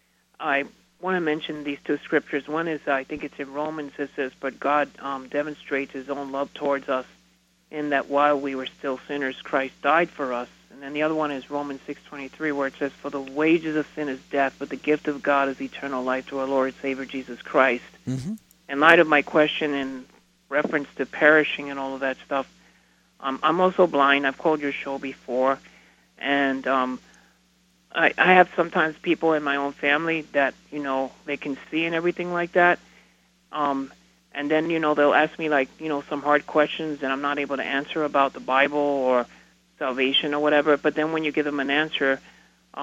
I want to mention these two scriptures. One is, I think it's in Romans, it says, but God um, demonstrates his own love towards us in that while we were still sinners, Christ died for us. And then the other one is Romans six twenty-three, where it says, for the wages of sin is death, but the gift of God is eternal life through our Lord and Savior Jesus Christ. Mm-hmm. In light of my question in reference to perishing and all of that stuff, Um, I'm also blind. I've called your show before, and um, I, I have sometimes people in my own family that, you know, they can see and everything like that. Um, and then, you know, they'll ask me, like, you know, some hard questions and I'm not able to answer about the Bible or salvation or whatever. But then when you give them an answer, um,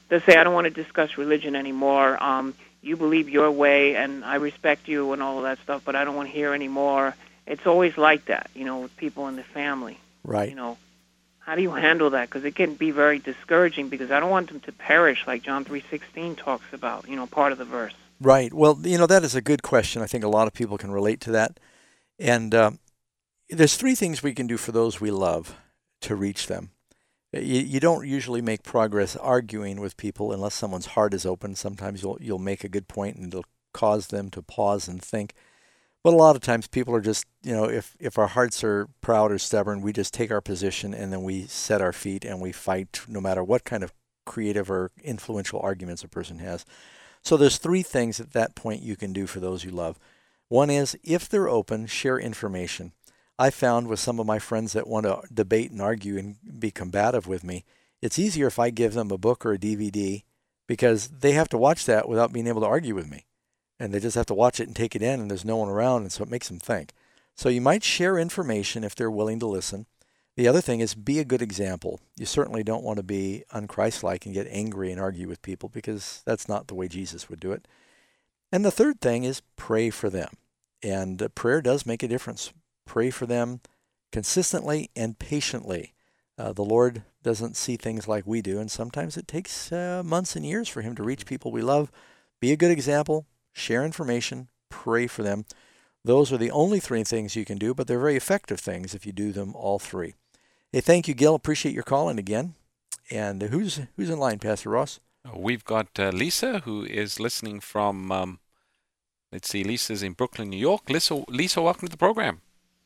they'll say, I don't want to discuss religion anymore. Um, you believe your way, and I respect you and all of that stuff, but I don't want to hear anymore. It's always like that, you know, with people in the family. Right. You know, how do you handle that? Because it can be very discouraging, because I don't want them to perish like John three sixteen talks about, you know, part of the verse. Right. Well, you know, that is a good question. I think a lot of people can relate to that. And um, there's three things we can do for those we love to reach them. You, you don't usually make progress arguing with people unless someone's heart is open. Sometimes you'll you'll make a good point and it'll cause them to pause and think. But a lot of times people are just, you know, if, if our hearts are proud or stubborn, we just take our position and then we set our feet and we fight no matter what kind of creative or influential arguments a person has. So there's three things at that point you can do for those you love. One is, if they're open, share information. I found with some of my friends that want to debate and argue and be combative with me, it's easier if I give them a book or a D V D, because they have to watch that without being able to argue with me. And they just have to watch it and take it in, and there's no one around, and so it makes them think. So you might share information if they're willing to listen. The other thing is, be a good example. You certainly don't want to be unchristlike and get angry and argue with people, because that's not the way Jesus would do it. And the third thing is, pray for them. And uh, prayer does make a difference. Pray for them consistently and patiently. Uh, the Lord doesn't see things like we do, and sometimes it takes uh, months and years for him to reach people we love. Be a good example, share information, pray for them. Those are the only three things you can do, but they're very effective things if you do them all three. Hey, thank you, Gil. Appreciate your calling again. And uh, who's who's in line, Pastor Ross? We've got uh, Lisa, who is listening from, um, let's see, Lisa's in Brooklyn, New York. Lisa, Lisa, welcome to the program.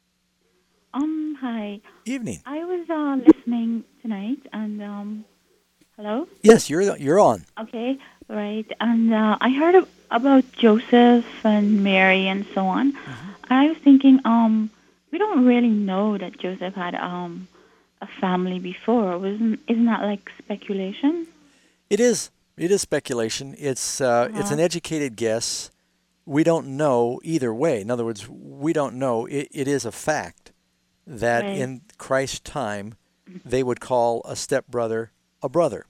Um, hi. Evening. I was uh, listening tonight, and, um, hello? Yes, you're you're on. Okay, right. And uh, I heard ab- about Joseph and Mary and so on. Mm-hmm. And I was thinking, um, we don't really know that Joseph had um a family before. Wasn't isn't that like speculation? It is. It is speculation. It's uh, uh-huh. It's an educated guess. We don't know either way. In other words, we don't know. It, it is a fact that right. in Christ's time, they would call a stepbrother a brother.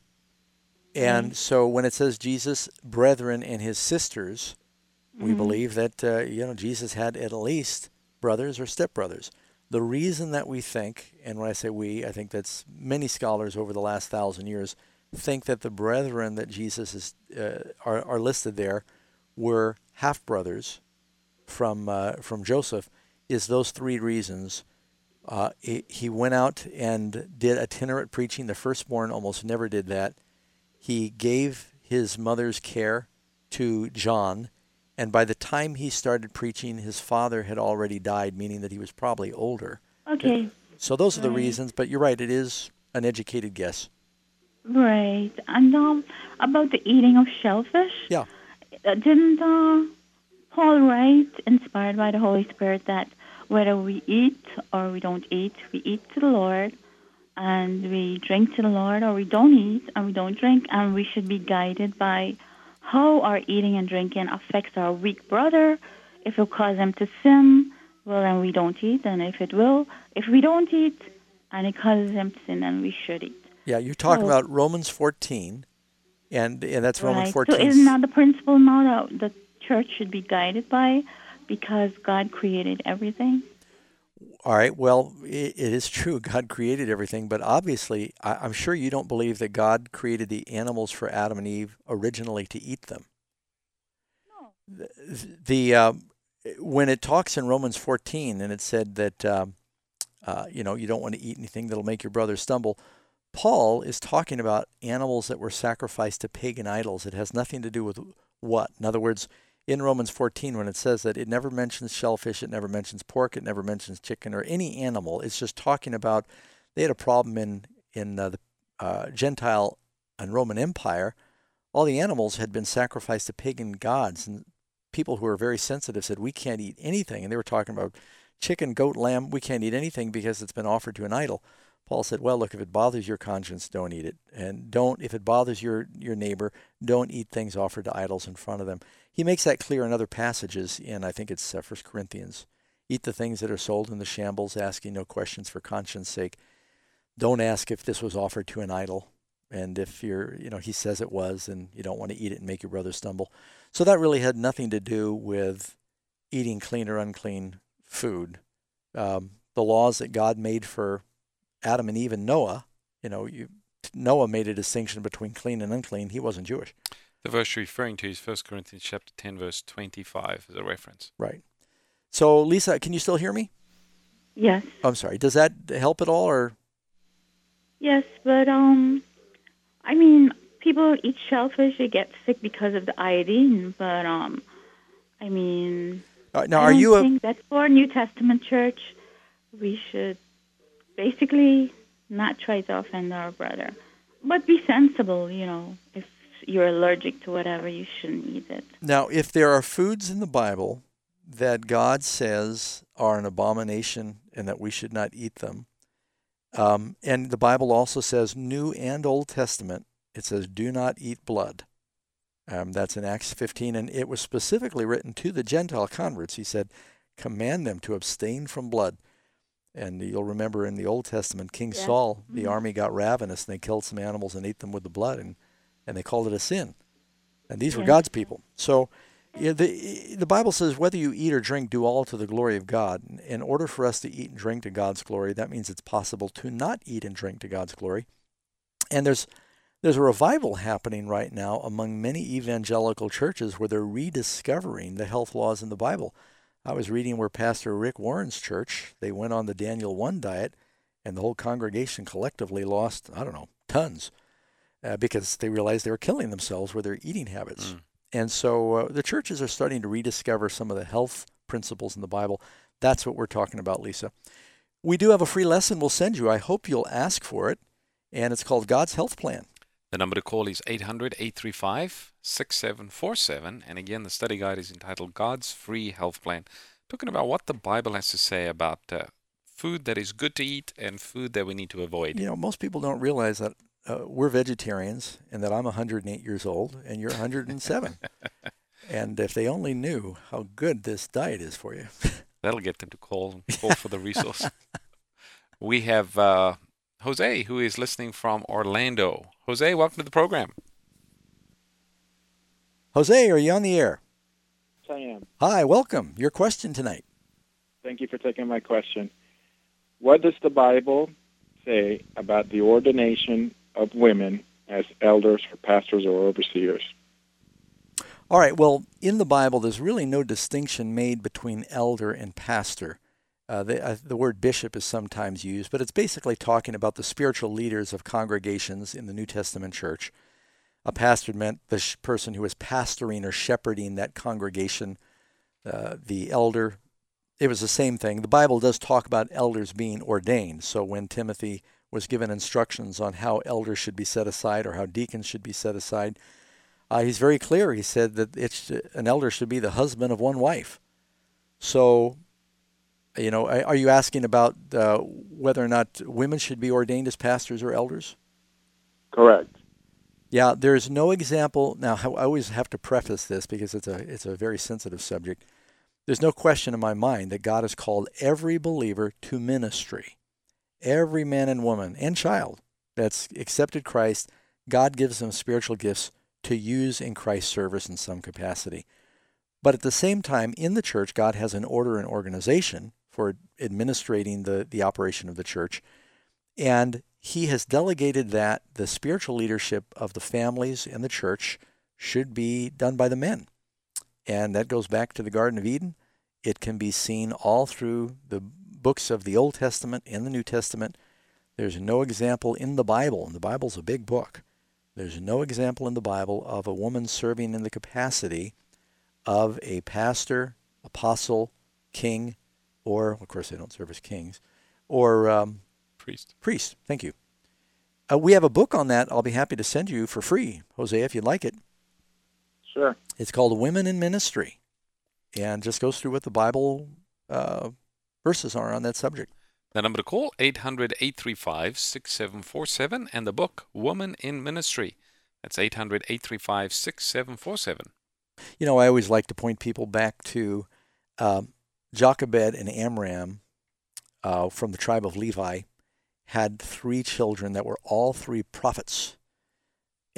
And right. so when it says Jesus' brethren and his sisters, mm-hmm. we believe that uh, you know Jesus had at least brothers or stepbrothers. The reason that we think, and when I say we, I think that's many scholars over the last thousand years, think that the brethren that Jesus is uh, are, are listed there were half-brothers from uh, from Joseph, is those three reasons. Uh, he, he went out and did itinerant preaching. The firstborn almost never did that. He gave his mother's care to John, and by the time he started preaching, his father had already died, meaning that he was probably older. Okay. So those are the right. reasons, but you're right, it is an educated guess. Right. And um, about the eating of shellfish? Yeah. Uh, didn't uh, Paul write, inspired by the Holy Spirit, that whether we eat or we don't eat, we eat to the Lord, and we drink to the Lord, or we don't eat and we don't drink, and we should be guided by how our eating and drinking affects our weak brother. If it will cause him to sin, well, then we don't eat, and if it will, if we don't eat and it causes him to sin, then we should eat. Yeah, you're talking so, about Romans fourteen, and, and that's right. Romans fourteen. So isn't that the principle now that the church should be guided by, because God created everything? All right, well, it, it is true. God created everything, but obviously, I, I'm sure you don't believe that God created the animals for Adam and Eve originally to eat them. No. The, the uh, when it talks in Romans fourteen, and it said that um, uh, you know you don't want to eat anything that'll make your brother stumble, Paul is talking about animals that were sacrificed to pagan idols. It has nothing to do with what. In other words, in Romans fourteen, when it says that, it never mentions shellfish, it never mentions pork, it never mentions chicken or any animal. It's just talking about they had a problem in, in uh, the uh, Gentile and Roman Empire. All the animals had been sacrificed to pagan gods, and people who were very sensitive said, we can't eat anything. And they were talking about chicken, goat, lamb. We can't eat anything because it's been offered to an idol. Paul said, well, look, if it bothers your conscience, don't eat it. And don't, if it bothers your, your neighbor, don't eat things offered to idols in front of them. He makes that clear in other passages in, I think it's uh, First Corinthians. Eat the things that are sold in the shambles, asking no questions for conscience sake. Don't ask if this was offered to an idol. And if you're, you know, he says it was, and you don't want to eat it and make your brother stumble. So that really had nothing to do with eating clean or unclean food. Um, the laws that God made for Adam and Eve and Noah, you know, you, Noah made a distinction between clean and unclean. He wasn't Jewish. The verse you're referring to is First Corinthians chapter ten, verse twenty-five as a reference. Right. So, Lisa, can you still hear me? Yes. I'm sorry. Does that help at all, or? Yes, but, um, I mean, people eat shellfish, they get sick because of the iodine, but, um, I mean, uh, now, I are don't you think a... that for New Testament church, we should basically not try to offend our brother, but be sensible, you know. If you're allergic to whatever, you shouldn't eat it. Now, if there are foods in the Bible that God says are an abomination and that we should not eat them, um, and the Bible also says, New and Old Testament, it says, do not eat blood. Um, that's in Acts fifteen, and it was specifically written to the Gentile converts. He said, command them to abstain from blood. And you'll remember in the Old Testament, King Yeah. Saul, the Mhm. army got ravenous, and they killed some animals and ate them with the blood, and, and they called it a sin. And these were Yeah. God's people. So yeah, the, the Bible says, whether you eat or drink, do all to the glory of God. In order for us to eat and drink to God's glory, that means it's possible to not eat and drink to God's glory. And there's there's a revival happening right now among many evangelical churches where they're rediscovering the health laws in the Bible. I was reading where Pastor Rick Warren's church, they went on the Daniel one diet, and the whole congregation collectively lost, I don't know, tons, uh, because they realized they were killing themselves with their eating habits. Mm. And so uh, the churches are starting to rediscover some of the health principles in the Bible. That's what we're talking about, Lisa. We do have a free lesson we'll send you. I hope you'll ask for it, and it's called God's Health Plan. The number to call is eight hundred, eight three five, six seven four seven. And again, the study guide is entitled God's Free Health Plan, talking about what the Bible has to say about uh, food that is good to eat and food that we need to avoid. You know, most people don't realize that uh, we're vegetarians and that I'm one hundred eight years old and you're one hundred seven. And if they only knew how good this diet is for you. That'll get them to call, call for the resource. We have uh, Jose, who is listening from Orlando. Jose, welcome to the program. Jose, are you on the air? Yes, I am. Hi, welcome. Your question tonight. Thank you for taking my question. What does the Bible say about the ordination of women as elders or pastors or overseers? All right, well, in the Bible, there's really no distinction made between elder and pastor. Uh, the, uh, the word bishop is sometimes used, but it's basically talking about the spiritual leaders of congregations in the New Testament church. A pastor meant the sh- person who was pastoring or shepherding that congregation. Uh, the elder, it was the same thing. The Bible does talk about elders being ordained. So when Timothy was given instructions on how elders should be set aside or how deacons should be set aside, uh, he's very clear. He said that it's, an elder should be the husband of one wife. So, you know, are you asking about uh, whether or not women should be ordained as pastors or elders? Correct. Yeah, there's no example. Now, I always have to preface this because it's a it's a very sensitive subject. There's no question in my mind that God has called every believer to ministry. Every man and woman and child that's accepted Christ, God gives them spiritual gifts to use in Christ's service in some capacity. But at the same time, in the church, God has an order and organization for administrating the, the operation of the church. And he has delegated that the spiritual leadership of the families in the church should be done by the men. And that goes back to the Garden of Eden. It can be seen all through the books of the Old Testament and the New Testament. There's no example in the Bible, and the Bible's a big book. There's no example in the Bible of a woman serving in the capacity of a pastor, apostle, king, or, of course, they don't serve as kings, or um, priest. Priest, thank you. Uh, we have a book on that I'll be happy to send you for free, Jose, if you'd like it. Sure. It's called Women in Ministry, and just goes through what the Bible uh, verses are on that subject. The number to call, eight hundred, eight three five, six seven four seven, and the book, Woman in Ministry. That's eight hundred, eight three five, six seven four seven. You know, I always like to point people back to um, Jochebed and Amram uh, from the tribe of Levi had three children that were all three prophets.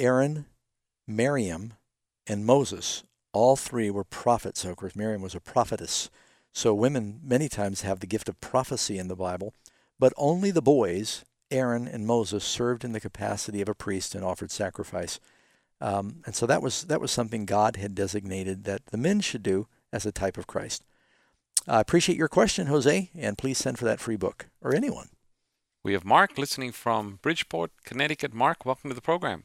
Aaron, Miriam, and Moses, all three were prophets. So, of course, Miriam was a prophetess. So women many times have the gift of prophecy in the Bible, but only the boys, Aaron and Moses, served in the capacity of a priest and offered sacrifice. Um, and so that was that was something God had designated that the men should do as a type of Christ. I appreciate your question, Jose, and please send for that free book, or anyone. We have Mark listening from Bridgeport, Connecticut. Mark, welcome to the program.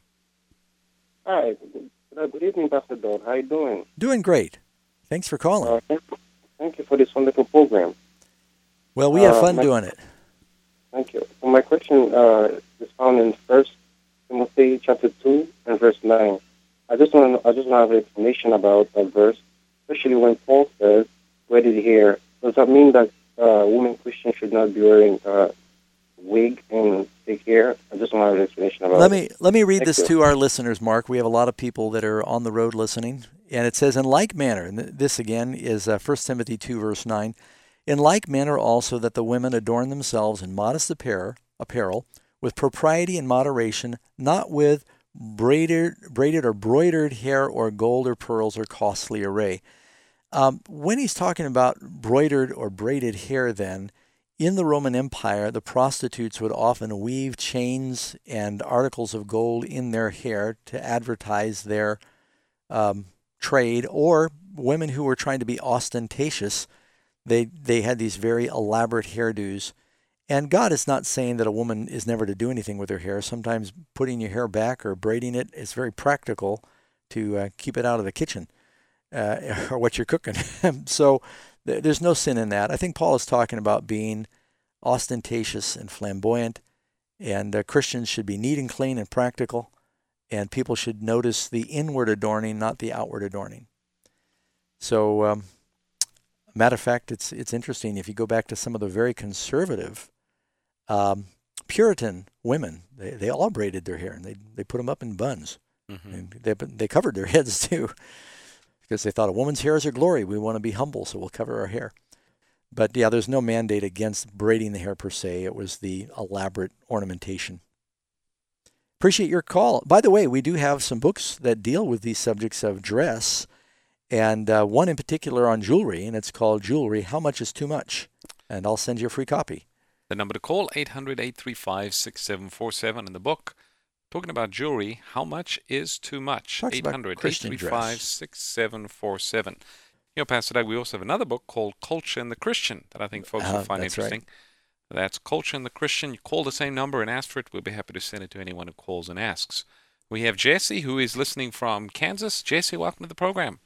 Hi. Good evening, Pastor Doug. How are you doing? Doing great. Thanks for calling. Uh, thank, thank you for this wonderful program. Well, we have uh, fun my, doing it. Thank you. So my question uh, is found in First Timothy chapter two and verse nine. I just want to, I just want to have an explanation about that verse, especially when Paul says, "Braided hair." Does that mean that uh, women Christians should not be wearing uh, wig and thick hair? I just want to have an explanation about let it. me let me read Thank this you. to our listeners, Mark. We have a lot of people that are on the road listening, and it says, "In like manner," and this again is uh, First Timothy two, verse nine. "In like manner also that the women adorn themselves in modest apparel, apparel, with propriety and moderation, not with braided, braided or broidered hair or gold or pearls or costly array." Um, when he's talking about broidered or braided hair, then, in the Roman Empire, the prostitutes would often weave chains and articles of gold in their hair to advertise their um, trade, or women who were trying to be ostentatious, they they had these very elaborate hairdos. And God is not saying that a woman is never to do anything with her hair. Sometimes putting your hair back or braiding it is very practical to uh, keep it out of the kitchen uh, or what you're cooking. So th- there's no sin in that. I think Paul is talking about being ostentatious and flamboyant, and uh, Christians should be neat and clean and practical, and people should notice the inward adorning, not the outward adorning. So, um, matter of fact, it's it's interesting. If you go back to some of the very conservative um, Puritan women, they, they all braided their hair, and they they put them up in buns. Mm-hmm. And they they covered their heads too, because they thought a woman's hair is her glory. We want to be humble, so we'll cover our hair. But yeah, there's no mandate against braiding the hair per se. It was the elaborate ornamentation. Appreciate your call. By the way, we do have some books that deal with these subjects of dress, and uh, one in particular on jewelry, and it's called Jewelry, How Much is Too Much? And I'll send you a free copy. The number to call, eight hundred, eight three five, six seven four seven. In the book, talking about jewelry, How Much is Too Much? Talks about eight hundred, eight Christian three five, dress. six seven four seven. You know, Pastor Doug, we also have another book called Culture and the Christian that I think folks Uh, will find that's interesting. right. That's Culture and the Christian. You call the same number and ask for it. We'll be happy to send it to anyone who calls and asks. We have Jesse, who is listening from Kansas. Jesse, welcome to the program.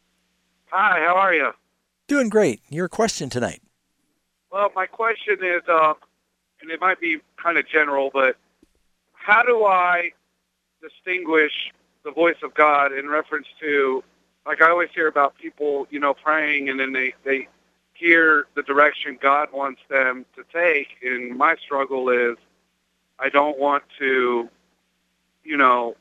Hi, how are you? Doing great. Your question tonight. Well, my question is, uh, and it might be kind of general, but how do I distinguish the voice of God in reference to, like I always hear about people, you know, praying and then they, they hear the direction God wants them to take, and my struggle is I don't want to, you know,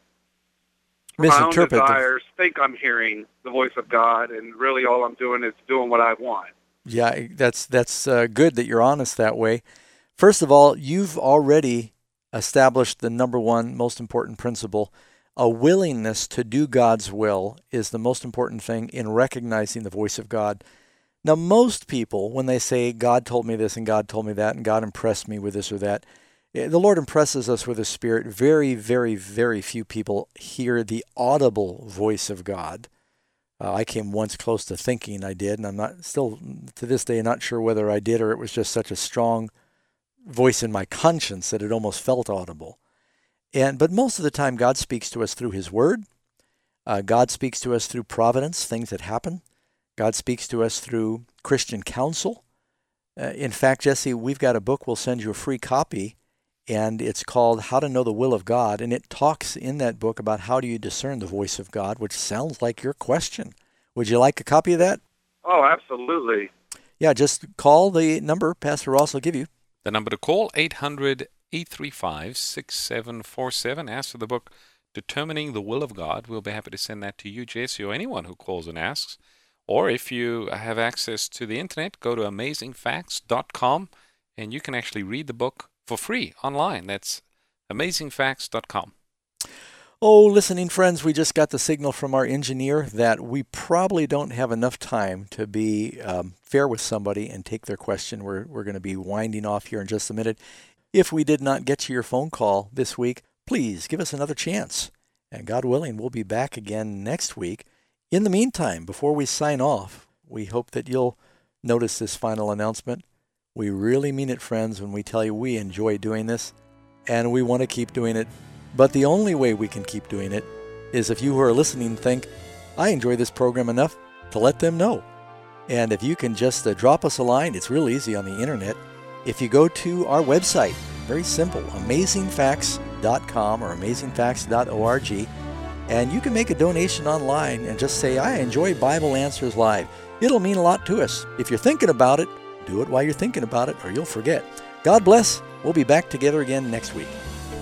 for my own Misinterpret the- desires, think I'm hearing the voice of God, and really all I'm doing is doing what I want. Yeah, that's that's uh, good that you're honest that way. First of all, you've already established the number one most important principle. A willingness to do God's will is the most important thing in recognizing the voice of God. Now, most people, when they say, God told me this and God told me that and God impressed me with this or that, the Lord impresses us with His Spirit. Very, very, very few people hear the audible voice of God. Uh, I came once close to thinking I did, and I'm not still to this day not sure whether I did or it was just such a strong voice in my conscience that it almost felt audible. And but most of the time, God speaks to us through His Word. Uh, God speaks to us through providence, things that happen. God speaks to us through Christian counsel. Uh, in fact, Jesse, we've got a book. We'll send you a free copy, and it's called How to Know the Will of God. And it talks in that book about how do you discern the voice of God, which sounds like your question. Would you like a copy of that? Oh, absolutely. Yeah, just call the number Pastor Ross will give you. The number to call, eight hundred, eight three five, six seven four seven. Ask for the book, Determining the Will of God. We'll be happy to send that to you, Jesse, or anyone who calls and asks. Or if you have access to the internet, go to amazing facts dot com, and you can actually read the book for free online. That's amazing facts dot com. Oh, listening friends, we just got the signal from our engineer that we probably don't have enough time to be um, fair with somebody and take their question. We're, we're going to be winding off here in just a minute. If we did not get to your phone call this week, please give us another chance. And God willing, we'll be back again next week. In the meantime, before we sign off, we hope that you'll notice this final announcement. We really mean it, friends, when we tell you we enjoy doing this, and we want to keep doing it. But the only way we can keep doing it is if you who are listening think, I enjoy this program enough to let them know. And if you can just uh, drop us a line, it's real easy on the internet. If you go to our website, very simple, amazing facts dot com or amazing facts dot org, and you can make a donation online and just say, I enjoy Bible Answers Live. It'll mean a lot to us. If you're thinking about it, do it while you're thinking about it, or you'll forget. God bless. We'll be back together again next week.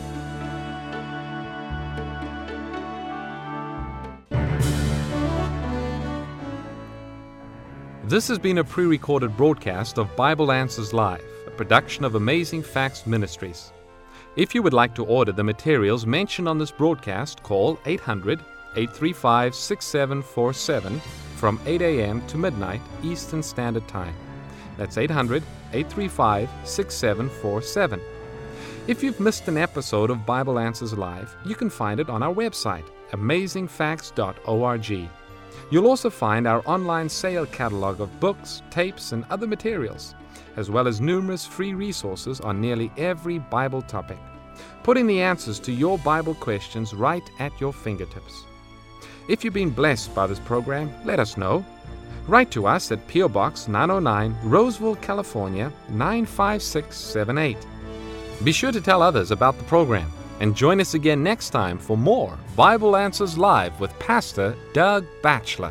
This has been a pre-recorded broadcast of Bible Answers Live, a production of Amazing Facts Ministries. If you would like to order the materials mentioned on this broadcast, call eight hundred, eight three five, six seven four seven from eight a.m. to midnight Eastern Standard Time. That's eight hundred, eight three five, six seven four seven. If you've missed an episode of Bible Answers Live, you can find it on our website, amazing facts dot org. You'll also find our online sale catalog of books, tapes, and other materials, as well as numerous free resources on nearly every Bible topic, putting the answers to your Bible questions right at your fingertips. If you've been blessed by this program, let us know. Write to us at P O Box nine oh nine, Roseville, California, nine five six seven eight. Be sure to tell others about the program, and join us again next time for more Bible Answers Live with Pastor Doug Batchelor.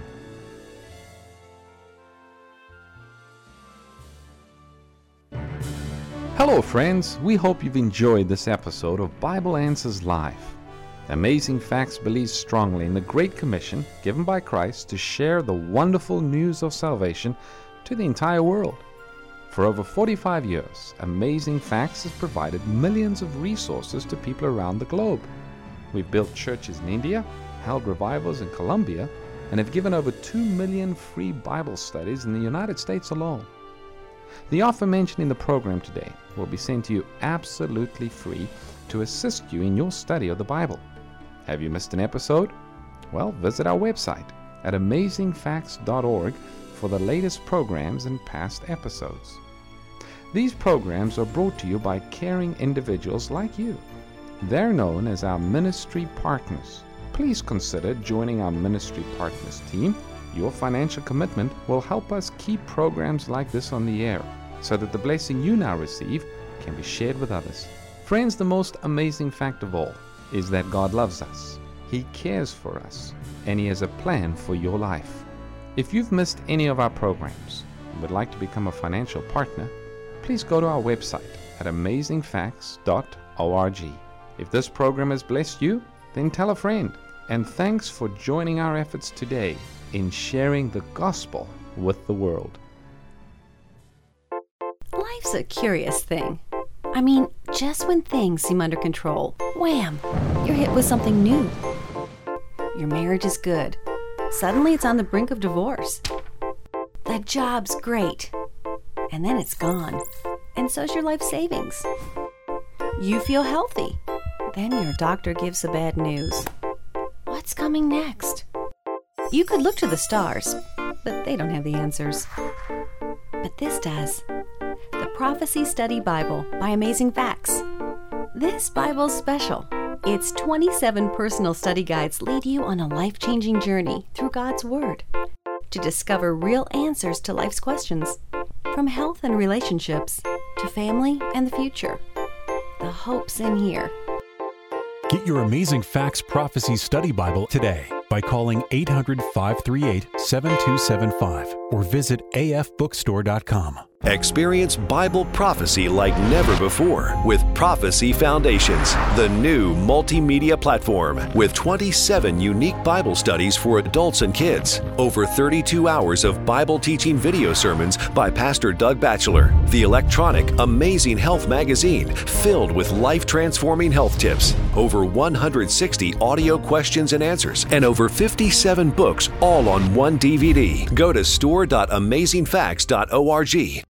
Hello, friends. We hope you've enjoyed this episode of Bible Answers Live. Amazing Facts believes strongly in the Great Commission given by Christ to share the wonderful news of salvation to the entire world. For over forty-five years, Amazing Facts has provided millions of resources to people around the globe. We've built churches in India, held revivals in Colombia, and have given over two million free Bible studies in the United States alone. The offer mentioned in the program today will be sent to you absolutely free to assist you in your study of the Bible. Have you missed an episode? Well, visit our website at amazing facts dot org for the latest programs and past episodes. These programs are brought to you by caring individuals like you. They're known as our ministry partners. Please consider joining our ministry partners team. Your financial commitment will help us keep programs like this on the air, so that the blessing you now receive can be shared with others. Friends, the most amazing fact of all is that God loves us. He cares for us, and He has a plan for your life. If you've missed any of our programs and would like to become a financial partner, please go to our website at amazing facts dot org. If this program has blessed you, then tell a friend. And thanks for joining our efforts today in sharing the gospel with the world. Life's a curious thing. I mean, just when things seem under control, wham, you're hit with something new. Your marriage is good. Suddenly it's on the brink of divorce. The job's great. And then it's gone. And so's your life savings. You feel healthy. Then your doctor gives the bad news. What's coming next? You could look to the stars, but they don't have the answers. But this does. The Prophecy Study Bible by Amazing Facts. This Bible's special. Its twenty-seven personal study guides lead you on a life-changing journey through God's Word to discover real answers to life's questions, from health and relationships to family and the future. The hope's in here. Get your Amazing Facts Prophecy Study Bible today by calling eight hundred, five three eight, seven two seven five or visit a f bookstore dot com. Experience Bible prophecy like never before with Prophecy Foundations, the new multimedia platform with twenty-seven unique Bible studies for adults and kids. Over thirty-two hours of Bible teaching video sermons by Pastor Doug Batchelor. The electronic Amazing Health magazine filled with life-transforming health tips. Over one hundred sixty audio questions and answers, and over fifty-seven books all on one D V D. Go to store dot amazing facts dot org